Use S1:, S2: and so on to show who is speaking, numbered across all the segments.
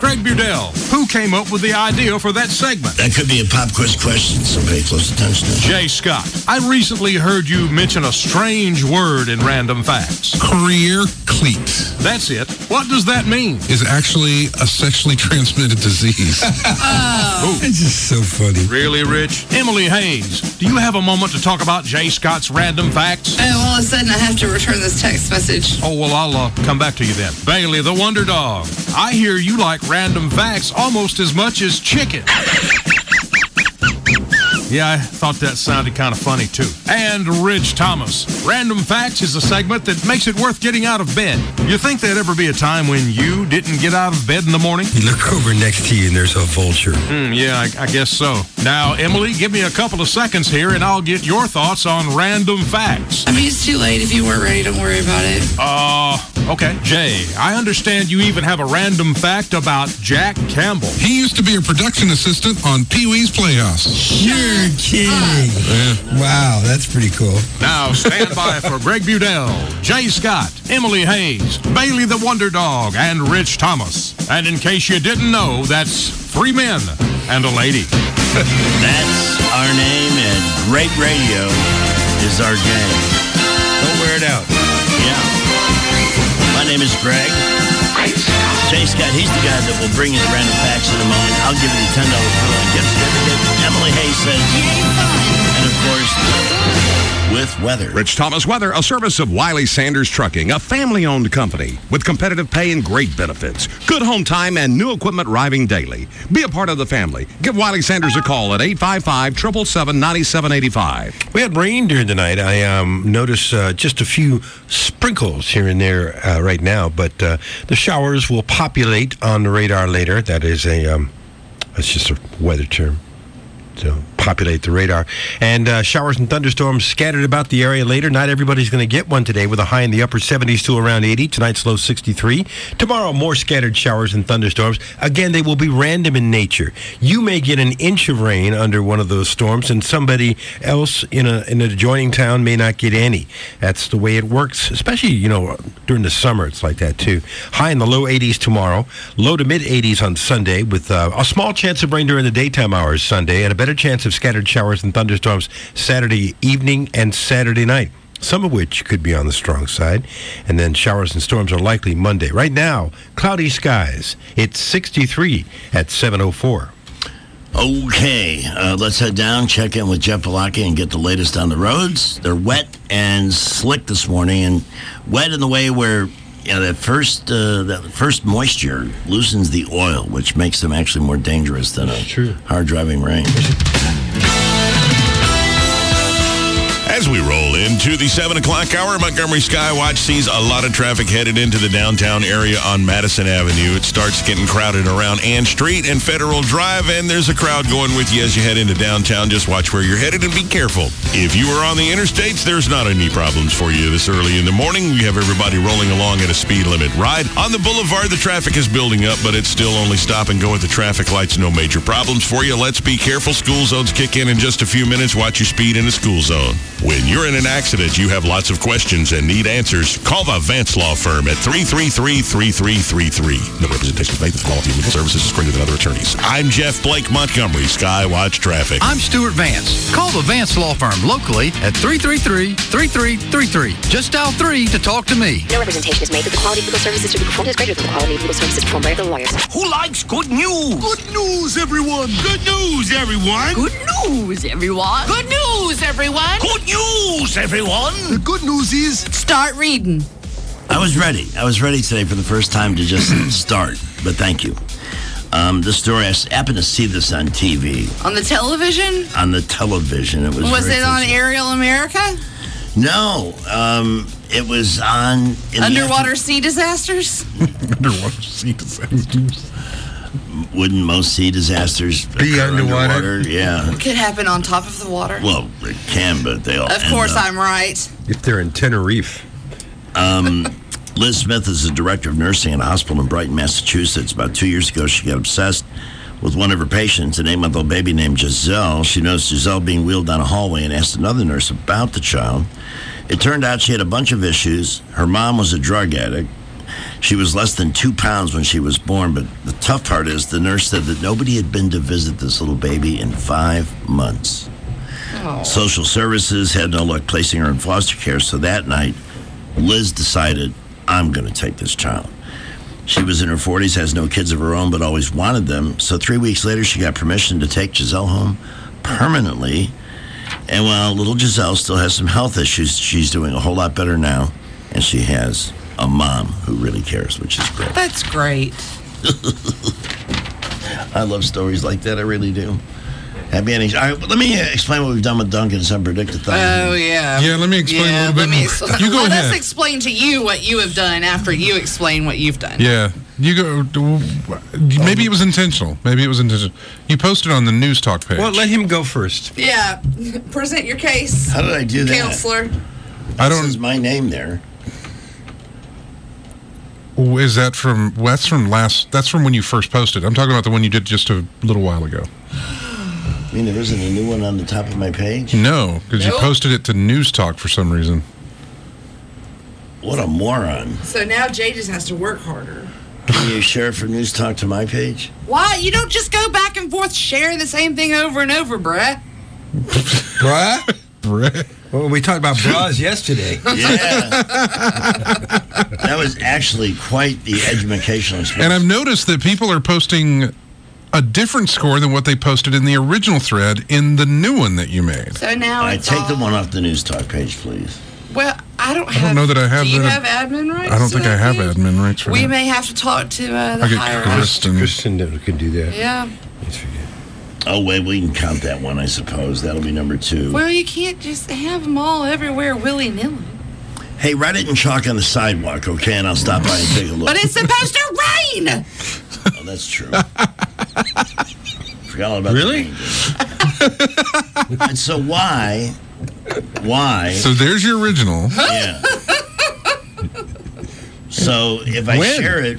S1: Greg Budell, who came up with the idea for that segment?
S2: That could be a pop quiz question, so pay close attention to it.
S1: Jay Scott, I recently heard you mention a strange word in Random Facts.
S3: Career cleat.
S1: That's it. What does that mean?
S3: Is actually a sexually transmitted disease.
S4: It's just so funny.
S1: Really, Rich? Emily Hayes, do you have a moment to talk about Jay Scott's Random Facts?
S5: All of a sudden, I have to return this text message.
S1: Oh, well, I'll come back to you then. Bailey, the Wonder Dog, I hear you like Random Facts almost as much as chicken. Yeah, I thought that sounded kind of funny, too. And Rich Thomas. Random Facts is a segment that makes it worth getting out of bed. You think there'd ever be a time when you didn't get out of bed in the morning?
S4: You look over next to you and there's a vulture.
S1: Yeah, I guess so. Now, Emily, give me a couple of seconds here and I'll get your thoughts on Random Facts.
S5: I mean, it's too late. If you weren't ready, don't worry about it.
S1: Okay. Jay, I understand you even have a random fact about Jack Campbell.
S3: He used to be a production assistant on Pee-wee's Playhouse.
S4: You're kidding. Wow, that's pretty cool.
S1: Now, stand by for Greg Budell, Jay Scott, Emily Hayes, Bailey the Wonder Dog, and Rich Thomas. And in case you didn't know, that's 3 men and a lady.
S2: That's our name, and great radio is our game.
S4: Don't wear it out.
S2: Yeah. My name is Greg. Jay Scott, he's the guy that will bring you the random facts in a moment. I'll give you the $10 bill and gift certificate. Emily Hayes says, yay, fun. And of course, with weather.
S6: Rich Thomas Weather, a service of Wiley Sanders Trucking, a family-owned company with competitive pay and great benefits. Good home time and new equipment arriving daily. Be a part of the family. Give Wiley Sanders a call at 855-777-9785.
S4: We had rain during the night. I noticed just a few sprinkles here and there right now, but the showers will populate on the radar later. That is that's just a weather term. So populate the radar. And showers and thunderstorms scattered about the area later. Not everybody's going to get one today with a high in the upper 70s to around 80. Tonight's low 63. Tomorrow, more scattered showers and thunderstorms. Again, they will be random in nature. You may get an inch of rain under one of those storms, and somebody else in an adjoining town may not get any. That's the way it works, especially, during the summer. It's like that, too. High in the low 80s tomorrow. Low to mid 80s on Sunday with a small chance of rain during the daytime hours Sunday and a better chance of scattered showers and thunderstorms Saturday evening and Saturday night, some of which could be on the strong side. And then showers and storms are likely Monday. Right now, cloudy skies. It's 63 at 7:04.
S2: Okay, let's head down, check in with Jeff Palaki and get the latest on the roads. They're wet and slick this morning, and wet in the way where that first moisture loosens the oil, which makes them actually more dangerous than hard driving rain.
S7: As we roll into the 7 o'clock hour, Montgomery Skywatch sees a lot of traffic headed into the downtown area on Madison Avenue. It starts getting crowded around Ann Street and Federal Drive, and there's a crowd going with you as you head into downtown. Just watch where you're headed and be careful. If you are on the interstates, there's not any problems for you this early in the morning. We have everybody rolling along at a speed limit ride. On the boulevard, the traffic is building up, but it's still only stop and go at the traffic lights. No major problems for you. Let's be careful. School zones kick in just a few minutes. Watch your speed in the school zone. When you're in an accident, you have lots of questions and need answers. Call the Vance Law Firm at 333-3333. No representation made. The quality of legal services is greater than other attorneys. I'm Jeff Blake, Montgomery Skywatch Traffic.
S8: I'm Stuart Vance. Call the Vance Law Firm locally at 333-3333. Just dial 3 to talk to me.
S9: No representation is made that the quality of legal services to be performed is greater than the quality of legal services performed by other lawyers.
S2: Who likes good news?
S10: Good news, everyone! Good news, everyone!
S9: Good news, everyone!
S10: Good news, everyone!
S2: Good news, everyone!
S10: The good news is...
S5: Start reading.
S2: I was ready today for the first time to just start, but thank you. This story, I happened to see this on TV.
S5: On the television?
S2: On the television. It
S5: Was it on Aerial America?
S2: No. It was on...
S5: Underwater sea disasters?
S3: Underwater sea disasters.
S2: Wouldn't most sea disasters
S4: be underwater?
S2: Yeah.
S5: It could happen on top of the water.
S2: Well, it can, but they all
S5: Of course I'm right.
S4: If they're in Tenerife.
S2: Liz Smith is the director of nursing at a hospital in Brighton, Massachusetts. About 2 years ago, she got obsessed with one of her patients, an 8-month-old baby named Giselle. She noticed Giselle being wheeled down a hallway and asked another nurse about the child. It turned out she had a bunch of issues. Her mom was a drug addict. She was less than 2 pounds when she was born, but the tough part is the nurse said that nobody had been to visit this little baby in 5 months. Social services had no luck placing her in foster care, so that night, Liz decided, I'm going to take this child. She was in her 40s, has no kids of her own, but always wanted them. So 3 weeks later, she got permission to take Giselle home permanently. And while little Giselle still has some health issues, she's doing a whole lot better now. And she has a mom who really cares, which is great.
S5: That's great.
S2: I love stories like that. I really do. Happy endings. All right, let me explain what we've done with Duncan's Unpredicted Thing.
S5: Oh, yeah.
S3: Yeah, let me explain a little bit more. You go
S5: Let
S3: ahead.
S5: us explain to you what you have done after you explain what you've done.
S3: Yeah, you go. Maybe it was intentional. You posted on the News Talk page.
S4: Well, let him go first.
S5: Yeah. Present your case.
S2: How did I do that?
S5: Counselor.
S3: I don't.
S2: This is my name there.
S3: Is that from? Well, that's from when you first posted. I'm talking about the one you did just a little while ago.
S2: I mean, there isn't a new one on the top of my page?
S3: No, because you posted it to News Talk for some reason.
S2: What a moron.
S5: So now Jay just has to work harder.
S2: Can you share it from News Talk to my page?
S5: Why? You don't just go back and forth sharing the same thing over and over, bruh.
S4: Bruh? Well, we talked about bras yesterday.
S2: Yeah. That was actually quite the educational experience.
S3: And I've noticed that people are posting a different score than what they posted in the original thread in the new one that you made.
S5: So now
S2: I
S5: it's
S2: take
S5: all...
S2: the one off the News Talk page, please.
S5: Well, I don't
S3: know that I have
S5: Do you
S3: that.
S5: have admin rights?
S3: I don't
S5: to
S3: think I
S5: that
S3: have
S5: page?
S3: admin rights for
S5: We
S3: that.
S5: may have to talk to the
S3: I get
S5: higher
S3: Kristen.
S4: Can do that.
S5: Yeah.
S4: Let's forget.
S2: Oh, wait, we can count that one, I suppose. That'll be number 2.
S5: Well, you can't just have them all everywhere willy-nilly.
S2: Hey, write it in chalk on the sidewalk, okay? And I'll stop by and take a look.
S5: But it's supposed to rain!
S2: Oh, that's true. Forgot all about
S4: Really?
S2: the rain. And so why?
S3: So there's your original.
S2: Yeah. So if I share it,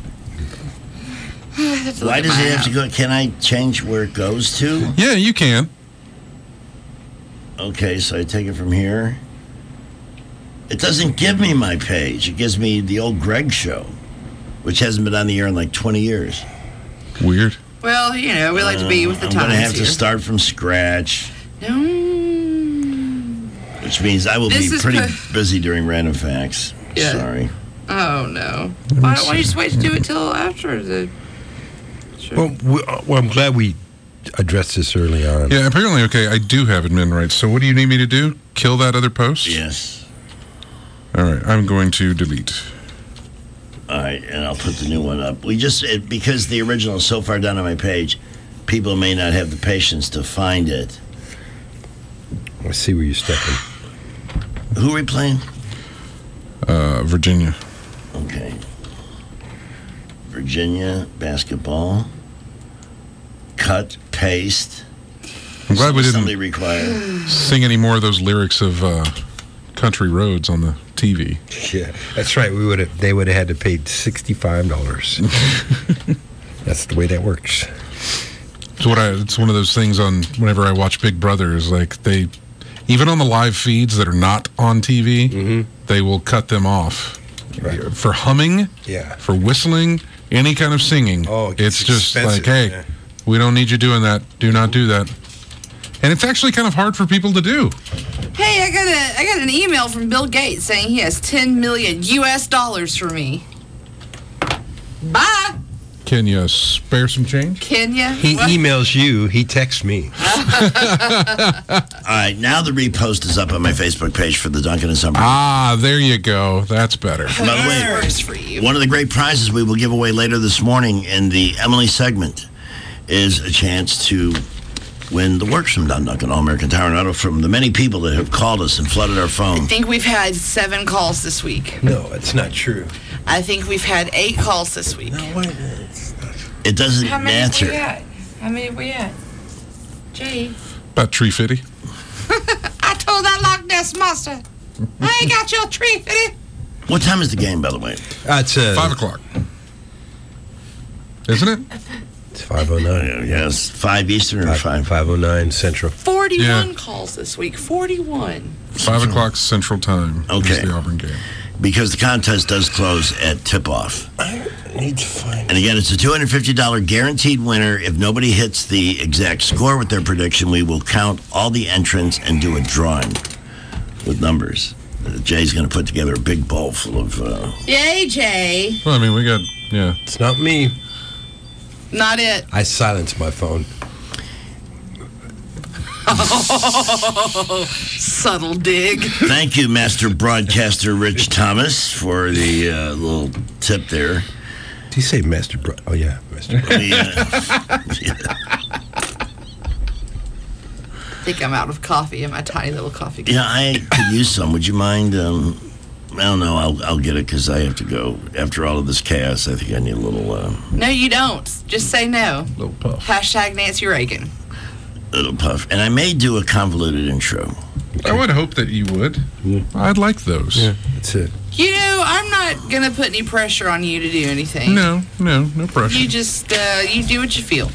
S2: why does it have to go? Can I change where it goes to?
S3: Yeah, you can.
S2: Okay, so I take it from here. It doesn't give me my page. It gives me the old Greg show, which hasn't been on the air in like 20 years.
S3: Weird.
S5: Well, we like to be with the
S2: I'm
S5: times
S2: going to have
S5: here.
S2: to start from scratch,
S5: No.
S2: which means I will
S5: This
S2: be
S5: is
S2: pretty busy during Random Facts.
S5: Yeah.
S2: Sorry.
S5: Oh, no. Why don't you just wait to do it till after the... Sure.
S4: Well, I'm glad we addressed this early on.
S3: Yeah, apparently, okay, I do have admin rights. So what do you need me to do? Kill that other post?
S2: Yes.
S3: All right, I'm going to delete.
S2: All right, and I'll put the new one up. Because the original is so far down on my page, people may not have the patience to find it.
S4: Let's see where you're stepping.
S2: Who are we playing?
S3: Virginia.
S2: Okay. Virginia basketball. Cut, paste.
S3: I'm glad we
S2: Assembly
S3: didn't
S2: required.
S3: sing any more of those lyrics of Country Roads on the TV.
S4: Yeah, that's right. They would have had to pay $65. That's the way that works.
S3: It's one of those things on whenever I watch Big Brother is like even on the live feeds that are not on TV, they will cut them off.
S4: Right.
S3: For humming, for whistling, any kind of singing.
S4: Oh,
S3: it's just
S4: expensive,
S3: like, hey,
S4: yeah.
S3: we don't need you doing that. Do not do that. And it's actually kind of hard for people to do.
S5: Hey, I got an email from Bill Gates saying he has $10 million US for me. Bye.
S3: Can you spare some change?
S5: Can ya?
S4: He emails you. He texts me.
S2: All right, now the repost is up on my Facebook page for the Duncan and Summer.
S3: Ah, there you go. That's better.
S2: By the way,
S5: Works for you.
S2: one of the great prizes we will give away later this morning in the Emily segment is a chance to win the works from Don Duncan, All American Tire and Auto, from the many people that have called us and flooded our phone.
S5: I think we've had 7 calls this week.
S4: No, it's not true.
S5: I think we've had 8 calls this week.
S2: It doesn't
S5: How many
S2: matter.
S5: we at? How many we at? Gee.
S3: About tree fitty.
S5: I told that Loch Ness monster. I ain't got your tree fitted.
S2: What time is the game, by the way?
S4: It's
S3: 5 o'clock. Isn't it?
S4: It's 5:09.
S2: Yes, 5 Eastern or 5?
S4: 5:09 Central.
S5: 41 calls this week. 41.
S3: 5 o'clock Central Time.
S2: Okay.
S3: Is the Auburn game.
S2: because the contest does close at tip-off.
S4: I need to find.
S2: And again, it's a $250 guaranteed winner. If nobody hits the exact score with their prediction, we will count all the entrants and do a drawing with numbers. Jay's going to put together a big bowl full of...
S5: Yay, Jay.
S3: Well, I mean, we got, yeah.
S4: It's not me.
S5: Not it.
S4: I silenced my phone.
S5: Oh, subtle dig.
S2: Thank you, Master Broadcaster Rich Thomas, for the little tip there.
S4: Did you say Master Broad? Oh, yeah, Master Broad.
S5: I think I'm out of coffee in my tiny little coffee cup.
S2: Yeah, I could use some. Would you mind? I don't know. I'll get it because I have to go. After all of this chaos, I think I need a little...
S5: No, you don't. Just say no.
S3: Little puff.
S5: Hashtag Nancy Reagan.
S2: Little puff. And I may do a convoluted intro.
S3: I would hope that you would.
S4: Yeah.
S3: I'd like those.
S4: Yeah, that's it.
S5: You know, I'm not going to put any pressure on you to do anything.
S3: No pressure.
S5: You just, you do what you feel.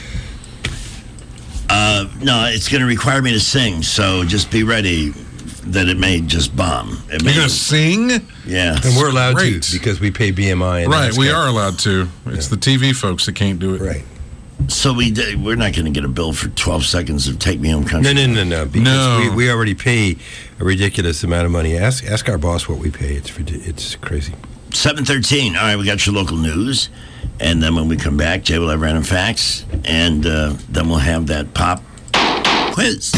S2: No, it's going to require me to sing, so just be ready that it may just bomb.
S3: You're going to sing?
S2: Yeah.
S4: And we're allowed
S3: Great.
S4: to because we pay BMI. And
S3: Right, we
S4: NASCAR.
S3: are allowed to. It's the TV folks that can't do it.
S4: Right.
S2: So we're not going to get a bill for 12 seconds of Take Me Home Country.
S4: No. Because we already pay a ridiculous amount of money. Ask our boss what we pay. It's crazy.
S2: 7:13. All right, we got your local news. And then when we come back, Jay will have random facts. And then we'll have that pop quiz.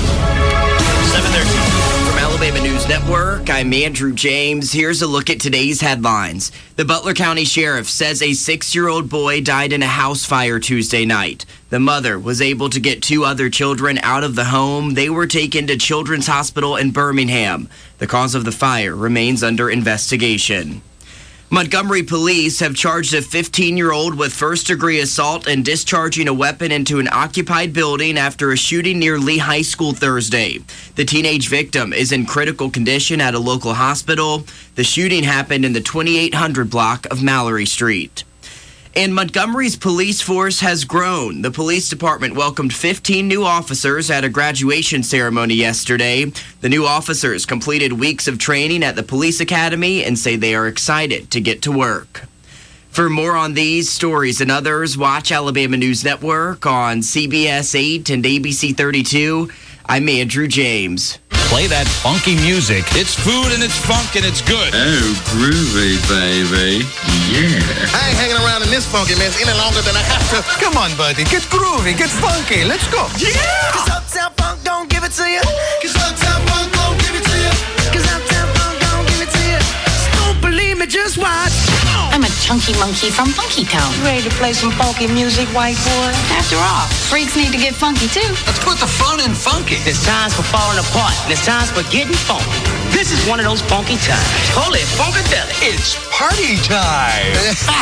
S2: 7:13.
S11: From Alabama News Network, I'm Andrew James. Here's a look at today's headlines. The Butler County Sheriff says a 6-year-old boy died in a house fire Tuesday night. The mother was able to get 2 other children out of the home. They were taken to Children's Hospital in Birmingham. The cause of the fire remains under investigation. Montgomery police have charged a 15-year-old with first-degree assault and discharging a weapon into an occupied building after a shooting near Lee High School Thursday. The teenage victim is in critical condition at a local hospital. The shooting happened in the 2800 block of Mallory Street. And Montgomery's police force has grown. The police department welcomed 15 new officers at a graduation ceremony yesterday. The new officers completed weeks of training at the police academy and say they are excited to get to work. For more on these stories and others, watch Alabama News Network on CBS 8 and ABC 32. I'm Andrew James.
S12: Play that funky music. It's food and it's funk and it's good.
S13: Oh, groovy, baby. Yeah.
S10: I ain't hanging around in this funky mess any longer than I have to. Come on, buddy. Get groovy. Get funky. Let's go. Yeah! Cause Uptown Funk don't give it to you. Cause Uptown Funk don't give it to you. Cause Uptown Funk don't give it to you. Don't believe me, just watch.
S14: I'm a chunky monkey from Funky Town.
S15: You ready to play some funky music, white boy?
S14: After all, freaks need to get funky too.
S12: Let's put the fun in funky.
S15: There's times for falling apart. There's times for getting funky. This is one of those funky times. Holy funkadelic.
S12: It's party time.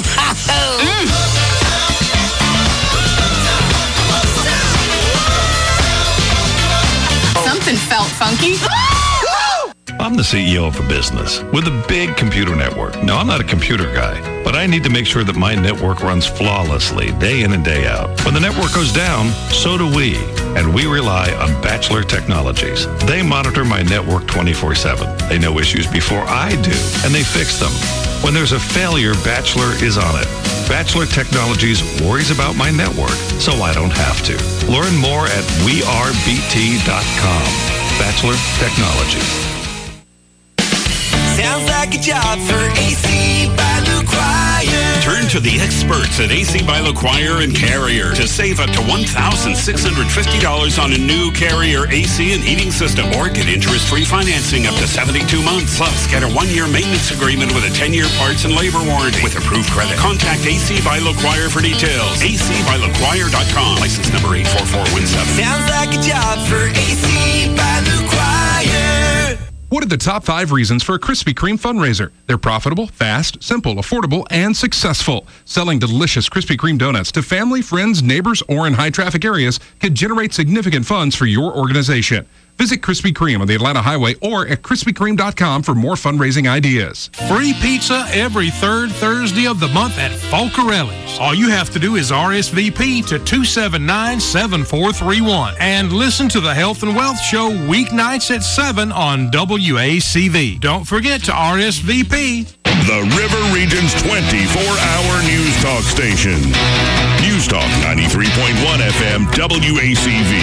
S5: Something felt funky.
S16: I'm the CEO of a business with a big computer network. Now, I'm not a computer guy, but I need to make sure that my network runs flawlessly day in and day out. When the network goes down, so do we, and we rely on Bachelor Technologies. They monitor my network 24/7. They know issues before I do, and they fix them. When there's a failure, Bachelor is on it. Bachelor Technologies worries about my network, so I don't have to. Learn more at wearebt.com. Bachelor Technologies.
S10: Sounds like a job for AC by LaQuire.
S17: Turn to the experts at AC by LaQuire and Carrier to save up to $1,650 on a new Carrier AC and heating system, or get interest-free financing up to 72 months. Plus, get a 1-year maintenance agreement with a 10-year parts and labor warranty with approved credit. Contact AC by LaQuire for details. acbylaquire.com. License number 84417.
S10: Sounds like a job for AC by LaQuire.
S18: What are the top 5 reasons for a Krispy Kreme fundraiser? They're profitable, fast, simple, affordable, and successful. Selling delicious Krispy Kreme donuts to family, friends, neighbors, or in high-traffic areas can generate significant funds for your organization. Visit Krispy Kreme on the Atlanta Highway or at KrispyKreme.com for more fundraising ideas.
S1: Free pizza every third Thursday of the month at Folcarelli's. All you have to do is RSVP to 279-7431 and listen to the Health and Wealth Show weeknights at 7 on WACV. Don't forget to RSVP.
S7: The River Region's 24-hour news talk station. News Talk 93.1 FM WACV.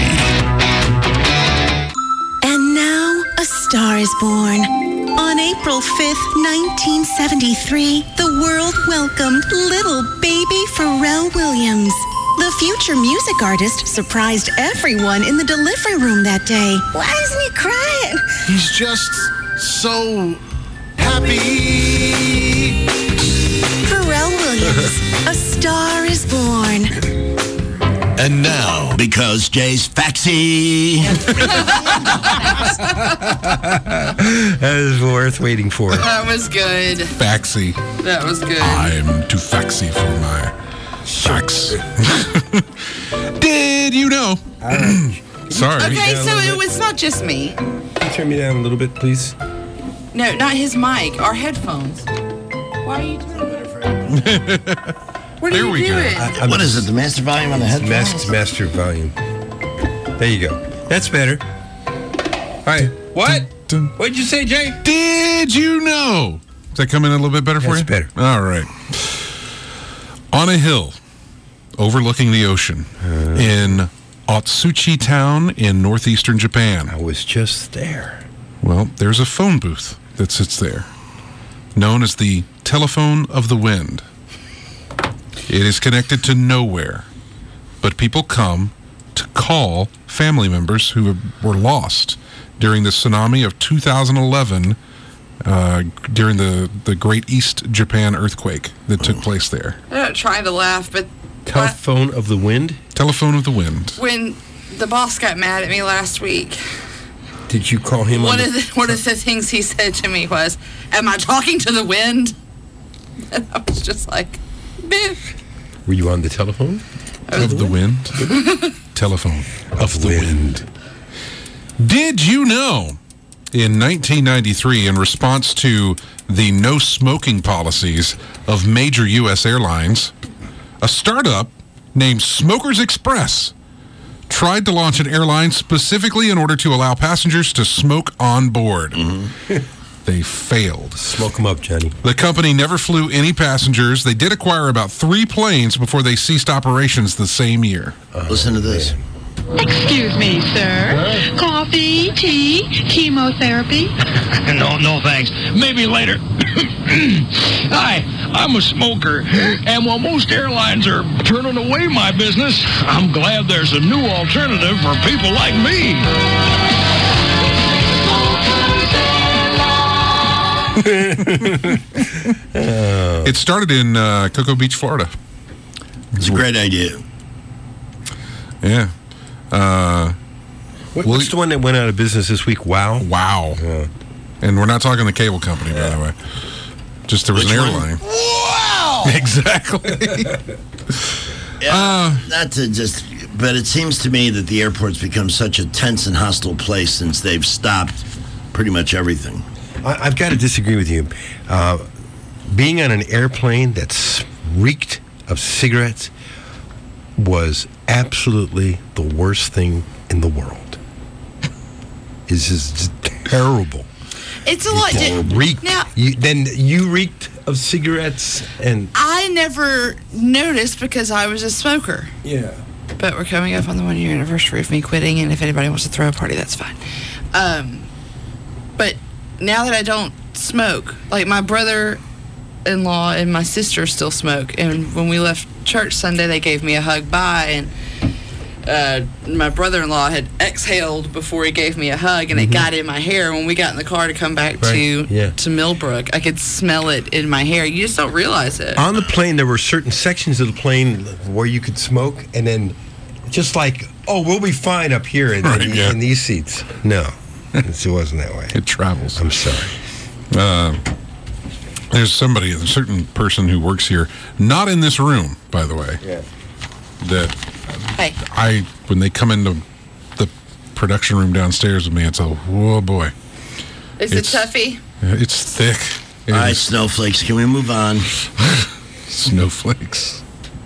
S19: And now a star is born. On April 5th, 1973, the world welcomed little baby Pharrell Williams. The future music artist surprised everyone in the delivery room that day. Why isn't he crying?
S10: He's just so happy.
S19: Pharrell Williams, A Star is Born.
S2: And now, because Jay's faxy.
S4: That is worth waiting for.
S5: That was good.
S3: Faxy.
S5: That was good.
S3: I'm too faxy for my fax. Did you know? Sorry.
S5: Okay, so it was not just me.
S4: Can you turn me down a little bit, please?
S5: No, not his mic. Our headphones. Why are you turning it for What are
S3: There
S5: you
S3: we go.
S5: doing?
S2: What is it, the master volume on the headphones?
S4: Master volume. There you go. That's better. All right.
S12: What? What'd you say, Jay?
S3: Did you know? Does that come in a little bit better for you?
S4: That's better.
S3: All right. On a hill overlooking the ocean in Otsuchi Town in northeastern Japan.
S4: I was just there.
S3: Well, there's a phone booth that sits there, known as the Telephone of the Wind. It is connected to nowhere, but people come to call family members who were lost during the tsunami of 2011 during the Great East Japan earthquake that took place there.
S5: I'm not trying to laugh, but
S4: Telephone of the Wind?
S3: Telephone of the Wind.
S5: when the boss got mad at me last week,
S4: Did you call him
S5: one of the things he said to me was, "Am I talking to the wind?" And I was just like, "Biff."
S4: Were you on the telephone?
S3: Of the wind? Telephone of the wind. Did you know in 1993, in response to the no smoking policies of major U.S. airlines, a startup named Smokers Express tried to launch an airline specifically in order to allow passengers to smoke on board. They failed.
S4: Smoke them up, Johnny.
S3: The company never flew any passengers. They did acquire about 3 planes before they ceased operations the same year.
S2: Listen to this.
S20: Excuse me, sir. Coffee, tea, chemotherapy?
S12: No, thanks. Maybe later. Hi, I'm a smoker, and while most airlines are turning away my business, I'm glad there's a new alternative for people like me.
S3: It started in Cocoa Beach, Florida.
S2: It's a great idea.
S3: Yeah.
S4: What's the one that went out of business this week? Wow.
S3: Wow. And we're not talking the cable company, by the way. Just there was
S2: Which
S3: an
S2: one?
S3: airline.
S2: Wow!
S3: Exactly.
S2: Not to just, but it seems to me that the airport's become such a tense and hostile place since they've stopped pretty much everything.
S4: I've got to disagree with you. Being on an airplane that's reeked of cigarettes was absolutely the worst thing in the world. It's just terrible.
S5: It's a lot.
S4: Reeked.
S5: Now,
S4: Then you reeked of cigarettes, and
S5: I never noticed because I was a smoker.
S4: yeah.
S5: But we're coming up on the 1-year anniversary of me quitting, and if anybody wants to throw a party, that's fine. But now that I don't smoke, like my brother-in-law and my sister still smoke, and when we left church Sunday, they gave me a hug bye, and my brother-in-law had exhaled before he gave me a hug, and it got in my hair. When we got in the car to come back to Millbrook, I could smell it in my hair. You just don't realize it.
S4: On the plane, there were certain sections of the plane where you could smoke, and then just like, oh, we'll be fine up here in these seats. No, it wasn't that way.
S3: It travels.
S4: I'm sorry.
S3: There's somebody, a certain person who works here, not in this room, by the way, that when they come into the production room downstairs with me. It's oh boy.
S5: Is it toughy?
S3: It's thick.
S2: All right, snowflakes, can we move on?
S3: Snowflakes.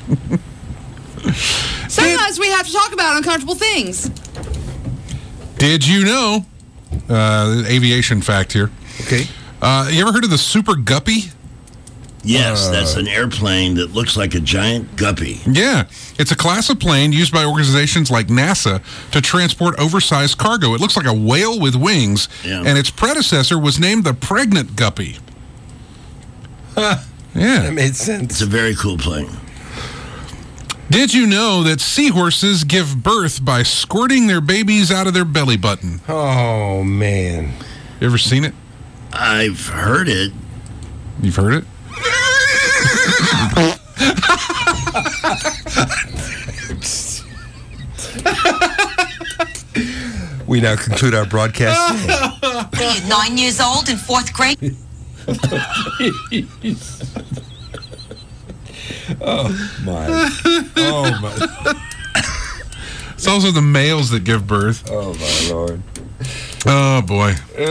S5: Sometimes we have to talk about uncomfortable things.
S3: Did you know, aviation fact here.
S4: Okay.
S3: You ever heard of the Super Guppy?
S2: Yes, that's an airplane that looks like a giant guppy.
S3: Yeah. It's a class of plane used by organizations like NASA to transport oversized cargo. It looks like a whale with wings, and its predecessor was named the Pregnant Guppy.
S4: Huh.
S3: Yeah.
S4: That made sense.
S2: It's a very cool plane.
S3: Did you know that seahorses give birth by squirting their babies out of their belly button?
S4: Oh, man.
S3: You ever seen it?
S2: I've heard it.
S3: You've heard it?
S4: We now conclude our broadcast.
S21: What are you, 9 years old in 4th grade?
S4: Oh, my.
S3: It's also the males that give birth.
S4: Oh, my Lord.
S3: Oh, boy.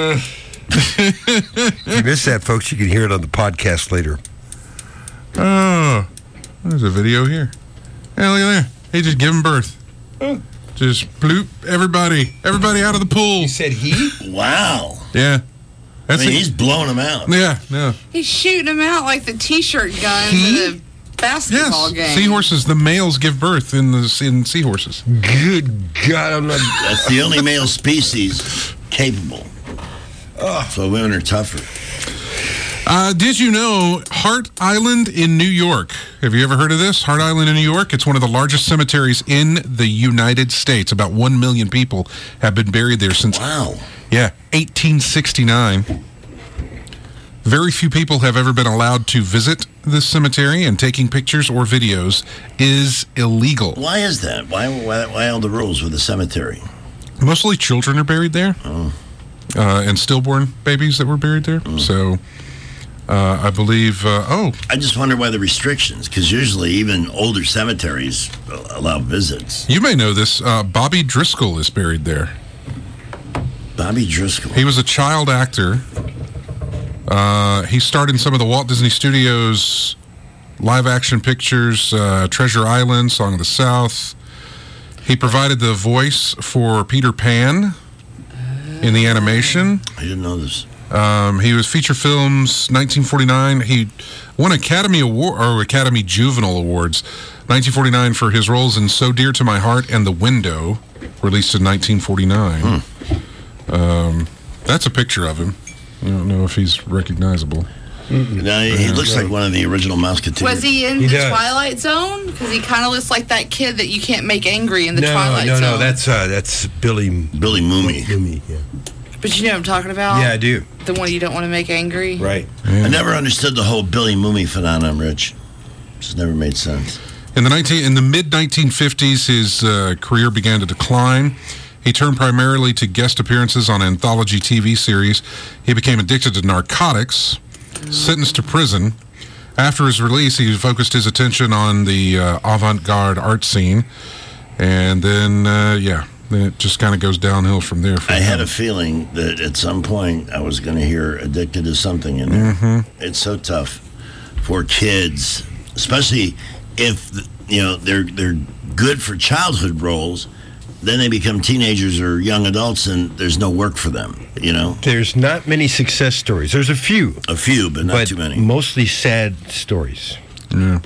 S4: If you missed that, folks, you can hear it on the podcast later.
S3: Oh, there's a video here. Hey, look at that. He just giving birth. Just bloop everybody out of the pool.
S4: You said he?
S2: Wow.
S3: Yeah.
S2: He's blowing them out.
S3: Yeah, yeah.
S5: He's shooting them out like the T-shirt guns in a basketball game.
S3: Seahorses, the males give birth in seahorses.
S4: Good God, I'm not...
S2: That's the only male species capable. So women are tougher.
S3: Did you know Hart Island in New York? Have you ever heard of this? Hart Island in New York? It's one of the largest cemeteries in the United States. About 1 million people have been buried there since...
S2: Wow.
S3: Yeah, 1869. Very few people have ever been allowed to visit this cemetery, and taking pictures or videos is illegal.
S2: Why is that? Why all the rules with the cemetery?
S3: Mostly children are buried there.
S2: Oh.
S3: And stillborn babies that were buried there. So... I believe, I
S2: just wonder why the restrictions, because usually even older cemeteries allow visits.
S3: You may know this. Bobby Driscoll is buried there.
S2: Bobby Driscoll?
S3: He was a child actor. He starred in some of the Walt Disney Studios live-action pictures, Treasure Island, Song of the South. He provided the voice for Peter Pan in the animation.
S2: I didn't know this.
S3: He was feature films 1949. He won Academy Award or Academy Juvenile Awards 1949 for his roles in So Dear to My Heart and The Window, released in 1949. That's a picture of him. I don't know if he's recognizable.
S2: No, he looks like one of the original Musketeers.
S5: Was he in the Twilight Zone? Because he kind of looks like that kid that you can't make angry in the Twilight Zone.
S4: No, that's Billy Mooney. Yeah.
S5: But you know what I'm talking about?
S4: Yeah, I do.
S5: The one you don't want to make angry?
S4: Right.
S2: I never understood the whole Billy Mooney phenomenon, Rich. Just never made sense.
S3: In the mid-1950s, his career began to decline. He turned primarily to guest appearances on anthology TV series. He became addicted to narcotics, sentenced to prison. After his release, he focused his attention on the avant-garde art scene. And then, then it just kind of goes downhill from there.
S2: I had a feeling that at some point I was going to hear Addicted to Something in there.
S3: Mm-hmm.
S2: It's so tough for kids, especially if they're good for childhood roles. Then they become teenagers or young adults, and there's no work for them.
S4: There's not many success stories. There's a few,
S2: but not too many.
S4: Mostly sad stories.
S3: Yeah.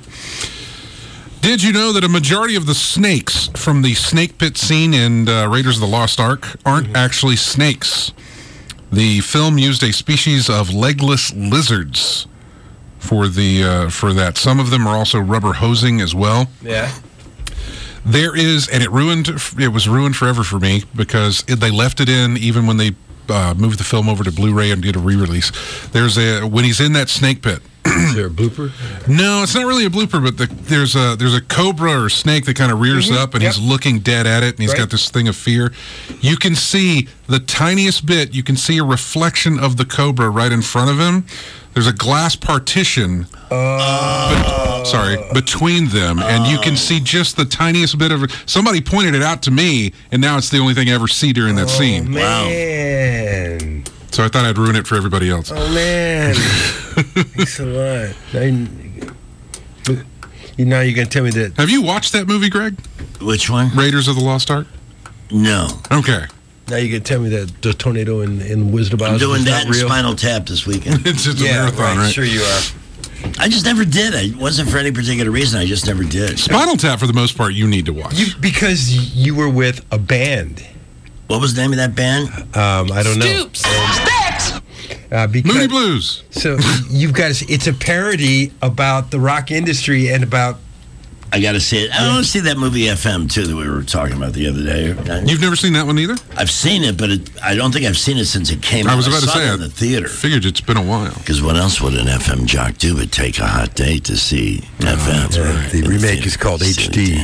S3: Did you know that a majority of the snakes from the snake pit scene in Raiders of the Lost Ark aren't actually snakes? The film used a species of legless lizards for that. Some of them are also rubber hosing as well.
S4: Yeah.
S3: There is, and it was ruined forever for me because they left it in even when they moved the film over to Blu-ray and did a re-release. When he's in that snake pit.
S4: Is there a blooper?
S3: No, it's not really a blooper, but there's a cobra or snake that kind of rears up, and he's looking dead at it, and he's got this thing of fear. You can see the tiniest bit. You can see a reflection of the cobra right in front of him. There's a glass partition between them, and you can see just the tiniest bit of it. Somebody pointed it out to me, and now it's the only thing I ever see during that scene.
S4: Man.
S3: So I thought I'd ruin it for everybody else.
S4: Oh, man. Thanks a lot. Now you're going to tell me that...
S3: Have you watched that movie, Greg?
S2: Which one?
S3: Raiders of the Lost Ark?
S2: No.
S3: Okay.
S4: Now you're going to tell me that the tornado in Wizard of Oz
S2: I'm doing
S4: is
S2: that
S4: not
S2: in
S4: real?
S2: Spinal Tap this weekend.
S3: It's just a marathon, right?
S4: Sure you are.
S2: I just never did. It wasn't for any particular reason. I just never did.
S3: Spinal Tap, for the most part, you need to watch.
S4: Because you were with a band.
S2: What was the name of that band?
S4: I don't know.
S5: Stoops.
S3: Moody Blues.
S4: So you've got to, it's a parody about the rock industry and about...
S2: I got to see it. I want to see that movie FM, too, that we were talking about the other day.
S3: You've never seen that one either?
S2: I've seen it, but I don't think I've seen it since it came out.
S3: I was about to
S2: saw
S3: say,
S2: it in the theater.
S3: Figured it's been a while.
S2: Because what else would an FM jock do but take a hot date to see FM?
S4: Right. The remake is called HD.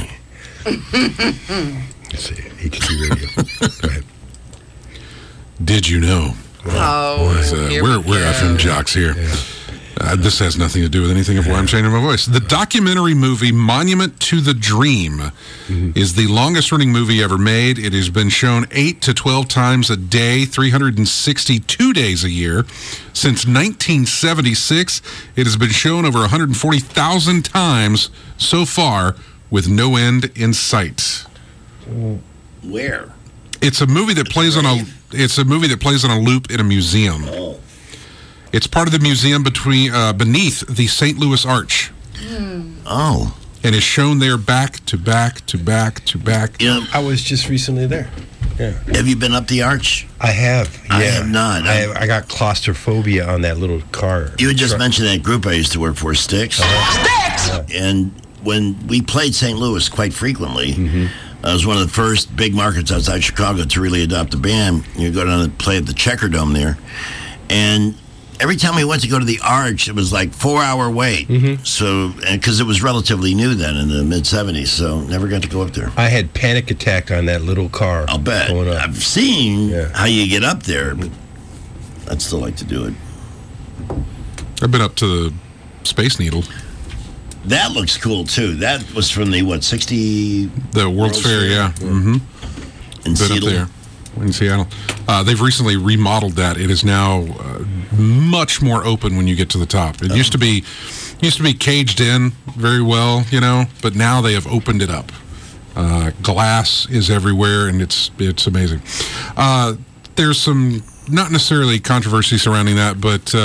S4: Let's see, HD radio. Go ahead.
S3: Did you know? We're FM jocks here.
S4: Yeah.
S3: This has nothing to do with anything of why I'm changing my voice. The documentary movie Monument to the Dream is the longest running movie ever made. It has been shown 8 to 12 times a day, 362 days a year. Since 1976, it has been shown over 140,000 times so far with no end in sight.
S2: Where?
S3: It's a movie that plays on a loop in a museum.
S2: Oh.
S3: It's part of the museum beneath the St. Louis Arch.
S2: Oh.
S3: And is shown there back to back to back to back.
S2: Yeah.
S4: I was just recently there. Yeah.
S2: Have you been up the arch?
S4: I have. Yeah.
S2: I have not.
S4: I got claustrophobia on that little car.
S2: You had just mentioned that group I used to work for, Styx.
S21: Sticks!
S2: And when we played St. Louis quite frequently, it was one of the first big markets outside Chicago to really adopt a band. You go down and play at the Checker Dome there. And every time we went to go to the Arch, it was like 4-hour wait. So, because it was relatively new then in the mid-'70s, so never got to go up there.
S4: I had panic attack on that little car.
S2: I'll bet.
S4: Going up.
S2: I've seen how you get up there, but I'd still like to do it.
S3: I've been up to the Space Needle.
S2: That looks cool, too. That was from the, 60...
S3: The World's Fair, yeah.
S2: In
S3: Been
S2: Seattle.
S3: up there in Seattle. They've recently remodeled that. It is now much more open when you get to the top. It used to be caged in very well, but now they have opened it up. Glass is everywhere, and it's amazing. There's some, not necessarily controversy surrounding that, but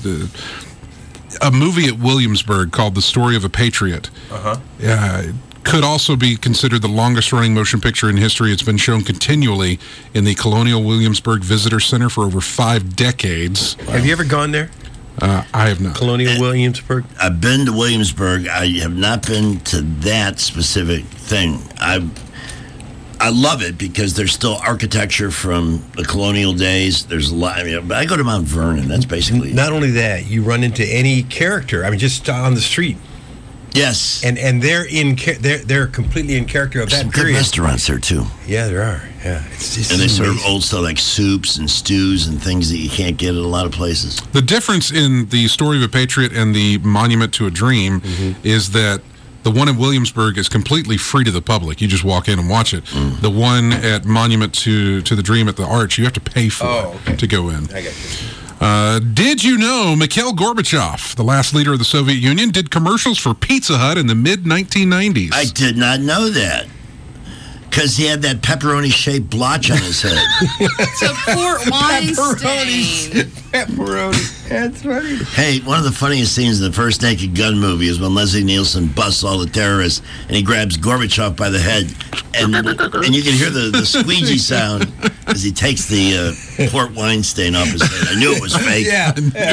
S3: a movie at Williamsburg called The Story of a Patriot. Could also be considered the longest-running motion picture in history. It's been shown continually in the Colonial Williamsburg Visitor Center for over 5 decades.
S4: Have you ever gone there?
S3: I have not.
S4: Colonial Williamsburg?
S2: I've been to Williamsburg. I have not been to that specific thing. I love it because there's still architecture from the colonial days. There's a lot. I go to Mount Vernon. That's basically...
S4: Not only that, you run into any character. just on the street.
S2: Yes,
S4: and they're completely in character of that
S2: some
S4: period.
S2: Good restaurants there too.
S4: Yeah, there are. Yeah,
S2: and they serve old stuff like soups and stews and things that you can't get at a lot of places.
S3: The difference in the Story of a Patriot and the Monument to a Dream is that the one in Williamsburg is completely free to the public. You just walk in and watch it. The one at Monument to the Dream at the Arch, you have to pay for to go in.
S4: I got you.
S3: Did you know Mikhail Gorbachev, the last leader of the Soviet Union, did commercials for Pizza Hut in the mid-1990s?
S2: I did not know that. Because he had that pepperoni-shaped blotch on his head.
S5: It's a port wine stain.
S4: Pepperoni. That's funny.
S2: Hey, one of the funniest scenes in the first Naked Gun movie is when Leslie Nielsen busts all the terrorists and he grabs Gorbachev by the head. And you can hear the squeegee sound as he takes the port wine stain off his head. I knew it was fake.
S4: Yeah.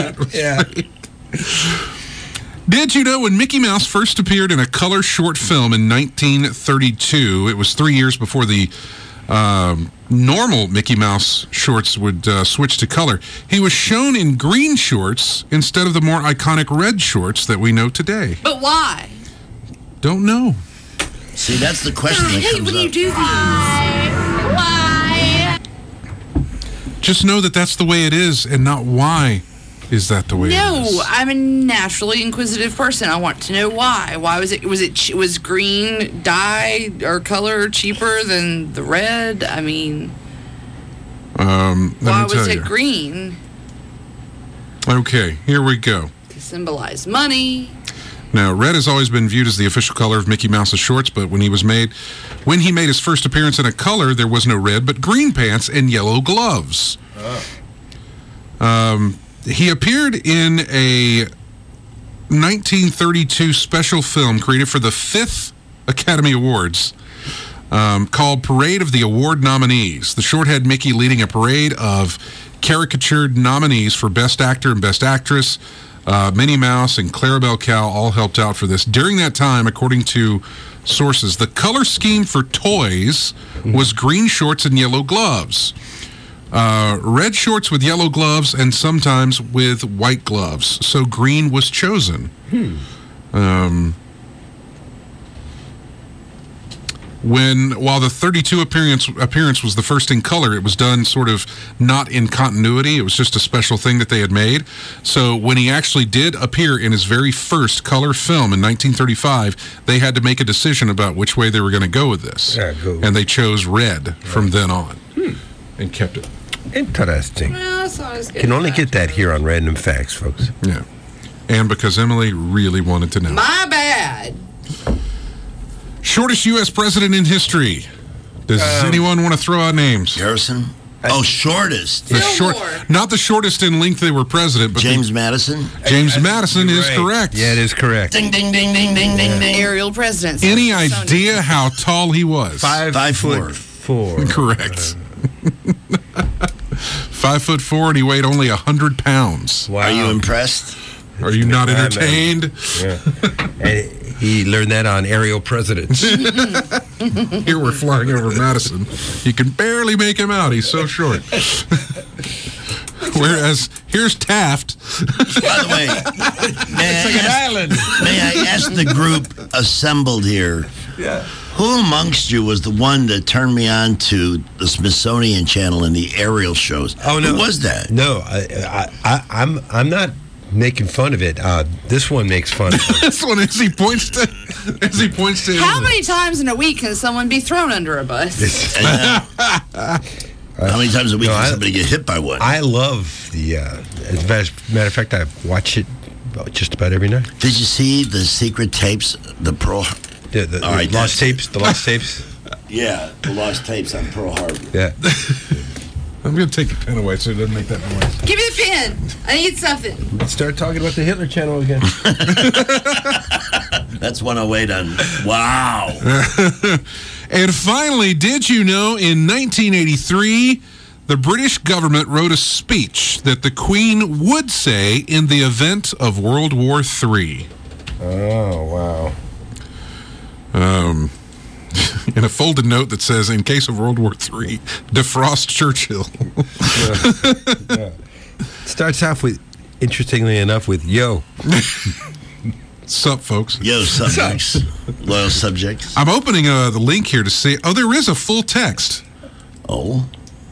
S3: Did you know when Mickey Mouse first appeared in a color short film in 1932, it was 3 years before the normal Mickey Mouse shorts would switch to color, he was shown in green shorts instead of the more iconic red shorts that we know today?
S5: But why?
S3: Don't know.
S2: See, that's the question that
S5: Hey,
S2: comes
S5: when
S2: up.
S5: you do these. Why?
S3: Just know that that's the way it is and not why. is that the way it
S5: No,
S3: is?
S5: I'm a naturally inquisitive person. I want to know why. Why was green dye or color cheaper than the red? I mean, why was it green?
S3: Okay, here we go.
S5: To symbolize money.
S3: Now, red has always been viewed as the official color of Mickey Mouse's shorts, but when he made his first appearance in a color, there was no red, but green pants and yellow gloves. He appeared in a 1932 special film created for the 5th Academy Awards called Parade of the Award Nominees. The short had Mickey leading a parade of caricatured nominees for Best Actor and Best Actress. Minnie Mouse and Clarabelle Cow all helped out for this. During that time, according to sources, the color scheme for toys was green shorts and yellow gloves. Red shorts with yellow gloves and sometimes with white gloves. So green was chosen. While the 32 appearance was the first in color, it was done sort of not in continuity. It was just a special thing that they had made. So when he actually did appear in his very first color film in 1935, they had to make a decision about which way they were going to go with this. And they chose red from then on and kept it.
S4: Interesting.
S5: Well, that's always good.
S4: Can only get that here on Random Facts, folks.
S3: Yeah. And because Emily really wanted to know.
S5: My bad.
S3: Shortest U.S. president in history. Does anyone want to throw out names?
S2: Harrison? Oh, shortest.
S3: Not the shortest in length they were president, but
S2: James Madison?
S3: James Madison is correct.
S4: Yeah, it is correct.
S2: Ding, ding, ding, ding, ding, ding, ding.
S5: Aerial presidency.
S3: Any idea how tall he was?
S4: 5'4".
S3: Correct. 5'4", and he weighed only 100 pounds.
S2: Wow. Are you impressed?
S3: Are you not entertained?
S4: Yeah. And he learned that on Aerial Presidents.
S3: Here we're flying over Madison. You can barely make him out. He's so short. Whereas here's Taft.
S2: By the way, may I ask the group assembled here?
S4: Yeah.
S2: Who amongst you was the one that turned me on to the Smithsonian Channel and the aerial shows?
S4: Oh no,
S2: who was that?
S4: No, I'm not making fun of it. This one makes fun of it.
S3: This one, as he points to.
S5: How many times in a week can someone be thrown under a bus?
S2: How many times a week can somebody get hit by one?
S4: I love the. As a matter of fact, I watch it just about every night.
S2: Did you see the secret tapes? The
S4: lost tapes. The lost tapes.
S2: Yeah, the lost tapes on Pearl Harbor.
S4: Yeah.
S3: I'm going to take the pen away so it doesn't make that noise.
S5: Give me the pen. I need something.
S4: Let's start talking about the Hitler Channel again.
S2: That's 108 on. Wow.
S3: And finally, did you know in 1983, the British government wrote a speech that the Queen would say in the event of World War III?
S4: Oh, wow.
S3: In a folded note that says, in case of World War III, defrost Churchill.
S4: Yeah. Starts off with, interestingly enough, with yo.
S3: Sup, folks?
S2: Yo, subjects. Loyal subjects.
S3: I'm opening the link here to see. Oh, there is a full text.
S2: Oh.